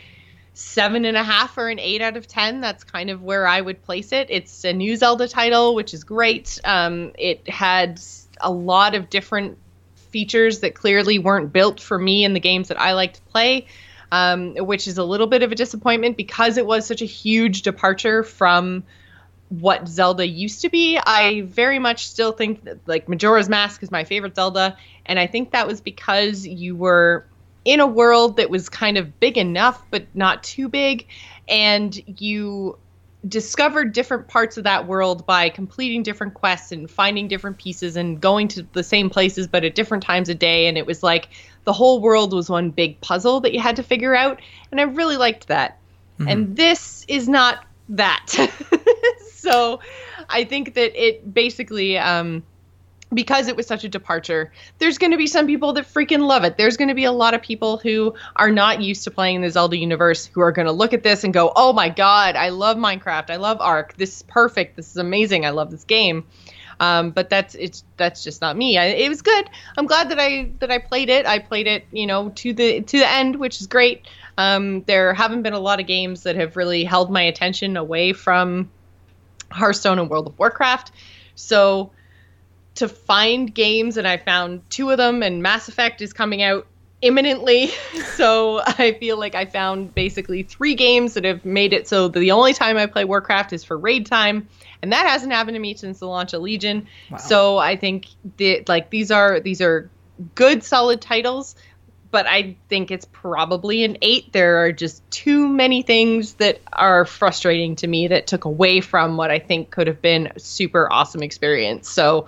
7.5 or an 8 out of 10. That's kind of where I would place it. It's a new Zelda title, which is great. It had a lot of different features that clearly weren't built for me in the games that I like to play, which is a little bit of a disappointment because it was such a huge departure from what Zelda used to be. I very much still think that like Majora's Mask is my favorite Zelda, and I think that was because you were in a world that was kind of big enough but not too big, and you discovered different parts of that world by completing different quests and finding different pieces and going to the same places but at different times of day, and it was like the whole world was one big puzzle that you had to figure out, and I really liked that. Mm-hmm. And this is not that. So I think that it basically, because it was such a departure, there's going to be some people that freaking love it. There's going to be a lot of people who are not used to playing in the Zelda universe who are going to look at this and go, oh my God, I love Minecraft. I love Ark. This is perfect. This is amazing. I love this game. But that's just not me. It was good. I'm glad that I played it. I played it, to the end, which is great. There haven't been a lot of games that have really held my attention away from Hearthstone and World of Warcraft. So to find games, and I found 2 of them, and Mass Effect is coming out imminently. So I feel like I found basically 3 games that have made it so the only time I play Warcraft is for raid time. And that hasn't happened to me since the launch of Legion. Wow. So I think these are good, solid titles, but I think it's probably an 8. There are just too many things that are frustrating to me that took away from what I think could have been a super awesome experience. So,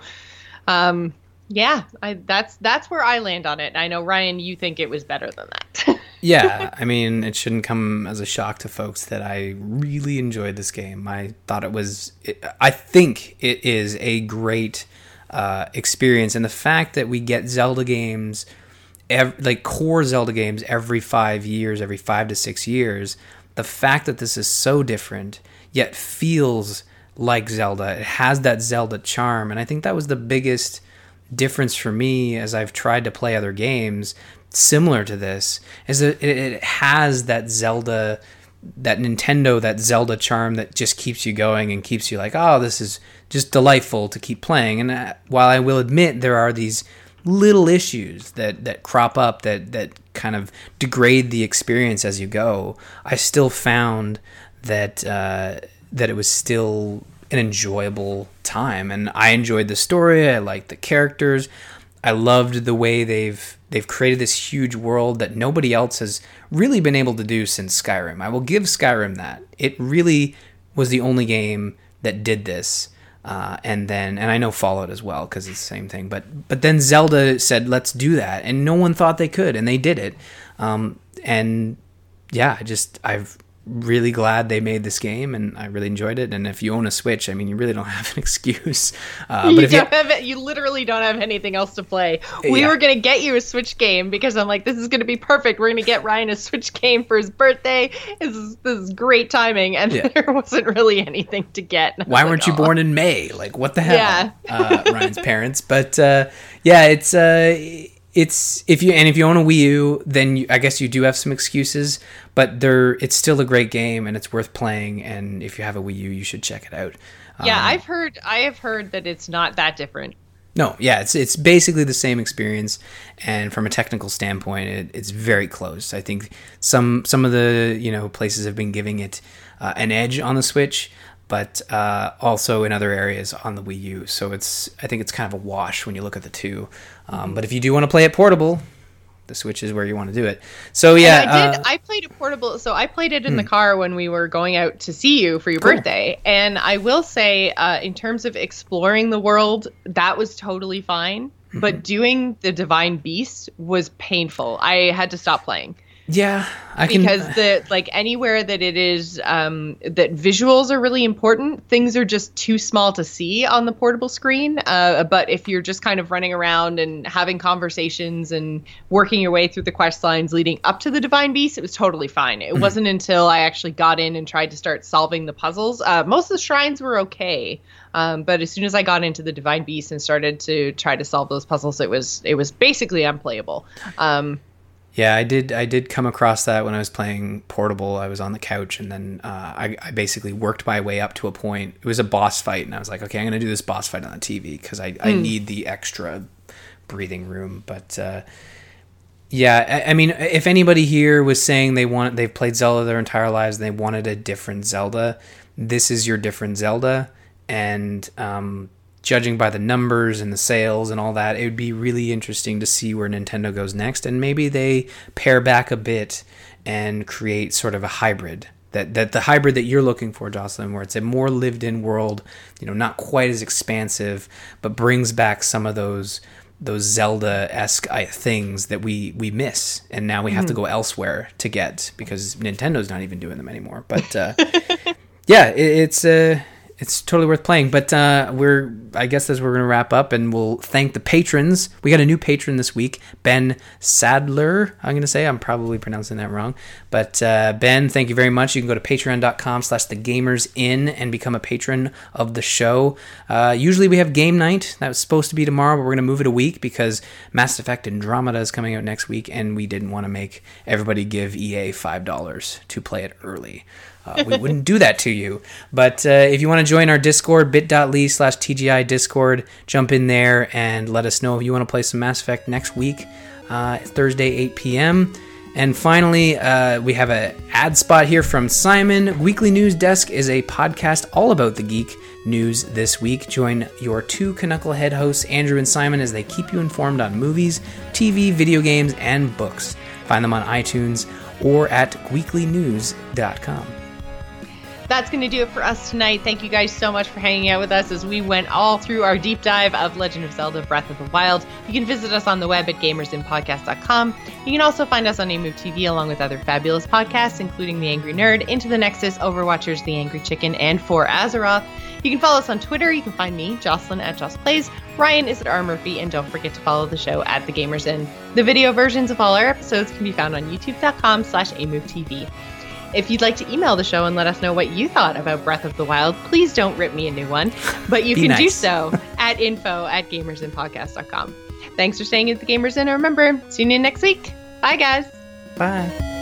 yeah, that's where I land on it. I know, Ryan, you think it was better than that. Yeah, I mean, it shouldn't come as a shock to folks that I really enjoyed this game. I think it is a great experience, and the fact that we get Zelda games, core Zelda games every 5 years, every 5 to 6 years, the fact that this is so different, yet feels like Zelda, it has that Zelda charm, and I think that was the biggest difference for me as I've tried to play other games similar to this, is that it has that Zelda, that Nintendo, that Zelda charm that just keeps you going and keeps you like, oh, this is just delightful to keep playing. And while I will admit there are these little issues that crop up that kind of degrade the experience as you go, I still found that it was still an enjoyable time, and I enjoyed the story. I liked the characters. I loved the way they've created this huge world that nobody else has really been able to do since Skyrim. I will give Skyrim that. It really was the only game that did this. And I know Fallout as well, because it's the same thing. But then Zelda said, let's do that. And no one thought they could, and they did it. And yeah, I've really glad they made this game, and I really enjoyed it. And if you own a Switch, I mean, you really don't have an excuse. But you literally don't have anything else to play. We were going to get you a Switch game because I'm like, this is going to be perfect. We're going to get Ryan a Switch game for his birthday. This is great timing. And there wasn't really anything to get. Why weren't you born in May? Like, what the hell? Yeah. Ryan's parents. But it's if you own a Wii U, then I guess you do have some excuses, but it's still a great game and it's worth playing. And if you have a Wii U, you should check it out. Yeah, I have heard that it's not that different. No, yeah, it's basically the same experience, and from a technical standpoint, it's very close. I think some of the places have been giving it an edge on the Switch, but also in other areas on the Wii U. So I think it's kind of a wash when you look at the two. But if you do want to play it portable, the Switch is where you want to do it. So yeah, I played it portable. So I played it in the car when we were going out to see you for your birthday. And I will say, in terms of exploring the world, that was totally fine. Mm-hmm. But doing the Divine Beast was painful. I had to stop playing Yeah, because anywhere that it is that visuals are really important, things are just too small to see on the portable screen. But if you're just kind of running around and having conversations and working your way through the quest lines leading up to the Divine Beast, it was totally fine. It wasn't until I actually got in and tried to start solving the puzzles. Most of the shrines were okay. But as soon as I got into the Divine Beast and started to try to solve those puzzles, it was basically unplayable. Yeah, I did come across that when I was playing Portable. I was on the couch, and then I basically worked my way up to a point. It was a boss fight, and I was like, okay, I'm going to do this boss fight on the TV because I need the extra breathing room. But yeah, I mean, if anybody here was saying they've played Zelda their entire lives and they wanted a different Zelda, this is your different Zelda. And judging by the numbers and the sales and all that, it would be really interesting to see where Nintendo goes next. And maybe they pare back a bit and create sort of a hybrid. That the hybrid that you're looking for, Jocelyn, where it's a more lived-in world, not quite as expansive, but brings back some of those Zelda-esque things that we miss. And now we have to go elsewhere to get, because Nintendo's not even doing them anymore. But yeah, it's totally worth playing. But I guess as we're going to wrap up, and we'll thank the patrons. We got a new patron this week, Ben Sadler. I'm going to say, I'm probably pronouncing that wrong. But Ben, thank you very much. You can go to patreon.com/thegamersin and become a patron of the show. Usually we have game night. That was supposed to be tomorrow, but we're going to move it a week because Mass Effect Andromeda is coming out next week, and we didn't want to make everybody give EA $5 to play it early. We wouldn't do that to you. But if you want to join our Discord, bit.ly/TGI Discord, jump in there and let us know if you want to play some Mass Effect next week, Thursday, 8 p.m. And finally, we have an ad spot here from Simon. Weekly News Desk is a podcast all about the geek news this week. Join your two Knucklehead hosts, Andrew and Simon, as they keep you informed on movies, TV, video games, and books. Find them on iTunes or at weeklynews.com. That's going to do it for us tonight. Thank you guys so much for hanging out with us as we went all through our deep dive of Legend of Zelda Breath of the Wild. You can visit us on the web at gamersinpodcast.com. You can also find us on AMove TV along with other fabulous podcasts, including The Angry Nerd, Into the Nexus, Overwatchers, The Angry Chicken, and For Azeroth. You can follow us on Twitter. You can find me, Jocelyn, at JossPlays. Ryan is at R. Murphy, and don't forget to follow the show at The Gamers Inn. The video versions of all our episodes can be found on youtube.com/AMoveTV. If you'd like to email the show and let us know what you thought about Breath of the Wild, please don't rip me a new one, but you can do so at info@gamersinpodcast.com. Thanks for staying at The Gamers Inn, and remember, see you next week. Bye, guys. Bye.